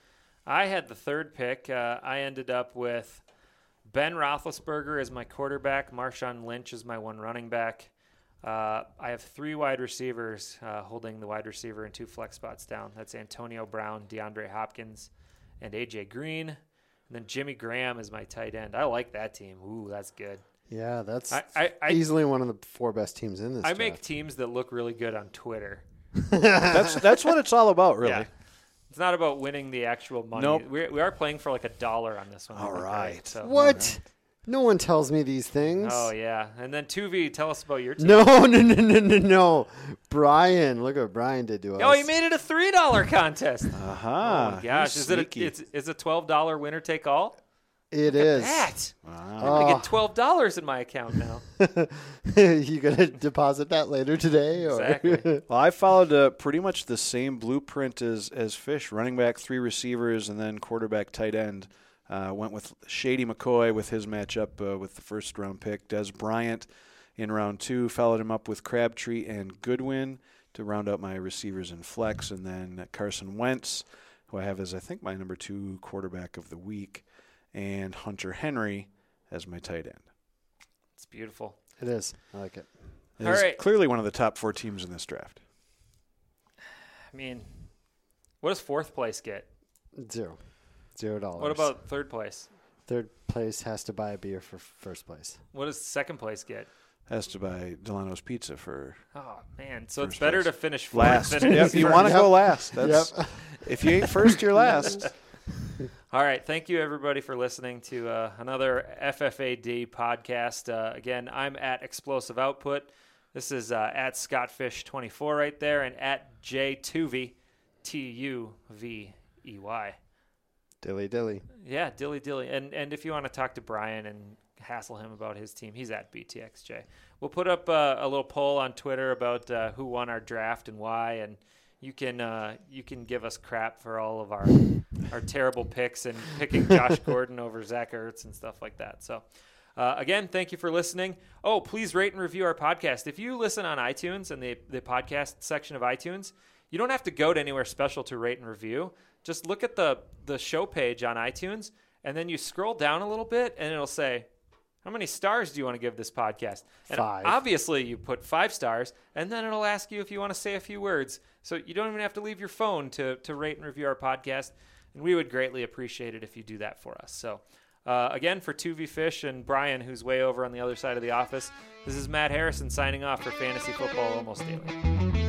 [SPEAKER 3] I had the third pick. Uh, I ended up with Ben Roethlisberger as my quarterback. Marshawn Lynch is my one running back. Uh, I have three wide receivers uh, holding the wide receiver and two flex spots down. That's Antonio Brown, DeAndre Hopkins, and A J Green. And then Jimmy Graham is my tight end. I like that team. Ooh, that's good.
[SPEAKER 4] Yeah, that's
[SPEAKER 3] I, I, I,
[SPEAKER 4] easily one of the four best teams in this
[SPEAKER 3] I
[SPEAKER 4] draft.
[SPEAKER 3] make teams that look really good on Twitter.
[SPEAKER 5] That's that's what it's all about, really.
[SPEAKER 3] Yeah. It's not about winning the actual money.
[SPEAKER 5] Nope.
[SPEAKER 3] We're, we are playing for like a dollar on this one.
[SPEAKER 5] All
[SPEAKER 3] I think,
[SPEAKER 5] right.
[SPEAKER 3] So.
[SPEAKER 4] What? No one tells me these things.
[SPEAKER 3] Oh, yeah. And then two V, tell us about your team.
[SPEAKER 4] No, no, no, no, no, no. Brian, look what Brian did to us.
[SPEAKER 3] Oh, you made it a three dollar contest.
[SPEAKER 5] Aha.
[SPEAKER 3] Oh, my gosh. Is it a, it's, it's a twelve dollar winner take all?
[SPEAKER 4] It is.
[SPEAKER 3] That.
[SPEAKER 5] Wow.
[SPEAKER 3] I'm going to
[SPEAKER 4] Oh.
[SPEAKER 3] get twelve dollars in my account now.
[SPEAKER 4] You gonna deposit that later today? Or?
[SPEAKER 3] Exactly.
[SPEAKER 5] Well, I followed uh, pretty much the same blueprint as as Fish: running back, three receivers, and then quarterback, tight end. Uh, went with Shady McCoy with his matchup uh, with the first round pick. Des Bryant in round two. Followed him up with Crabtree and Goodwin to round out my receivers in flex, and then Carson Wentz, who I have as I think my number two quarterback of the week, and Hunter Henry as my tight end.
[SPEAKER 3] It's beautiful.
[SPEAKER 4] It is. I like it.
[SPEAKER 5] It
[SPEAKER 3] All
[SPEAKER 5] is
[SPEAKER 3] right.
[SPEAKER 5] clearly one of the top four teams in this draft.
[SPEAKER 3] I mean, what does fourth place get?
[SPEAKER 4] Zero. Zero dollars.
[SPEAKER 3] What about third place?
[SPEAKER 4] third place has to buy a beer for first place?
[SPEAKER 3] What does second place get?
[SPEAKER 5] Has to buy Delano's Pizza for
[SPEAKER 3] Oh, man. So it's
[SPEAKER 5] First
[SPEAKER 3] better
[SPEAKER 5] place.
[SPEAKER 3] to finish fourth
[SPEAKER 5] last.
[SPEAKER 3] than it
[SPEAKER 5] Yep,
[SPEAKER 3] is
[SPEAKER 5] you
[SPEAKER 3] first.
[SPEAKER 5] want to
[SPEAKER 4] Yep.
[SPEAKER 5] go last. That's,
[SPEAKER 4] Yep.
[SPEAKER 5] If you ain't first, you're last.
[SPEAKER 3] All right. Thank you, everybody, for listening to uh, another F F A D podcast. Uh, again, I'm at Explosive Output. This is uh, at Scottfish twenty-four right there and at J two V, T U V E Y.
[SPEAKER 4] Dilly dilly.
[SPEAKER 3] Yeah, dilly dilly. And and if you want to talk to Brian and hassle him about his team, he's at B T X J. We'll put up uh, a little poll on Twitter about uh, who won our draft and why, and you can uh, you can give us crap for all of our our terrible picks and picking Josh Gordon over Zach Ertz and stuff like that. So. Uh, again, thank you for listening. Oh, please rate and review our podcast. If you listen on iTunes and the, the podcast section of iTunes, you don't have to go to anywhere special to rate and review. Just look at the, the show page on iTunes, and then you scroll down a little bit, and it'll say, how many stars do you want to give this podcast? And
[SPEAKER 4] Five.
[SPEAKER 3] obviously, you put five stars, and then it'll ask you if you want to say a few words. So you don't even have to leave your phone to, to rate and review our podcast, and we would greatly appreciate it if you do that for us. So uh, again, for two V Fish and Brian, who's way over on the other side of the office, this is Matt Harrison signing off for Fantasy Football Almost Daily.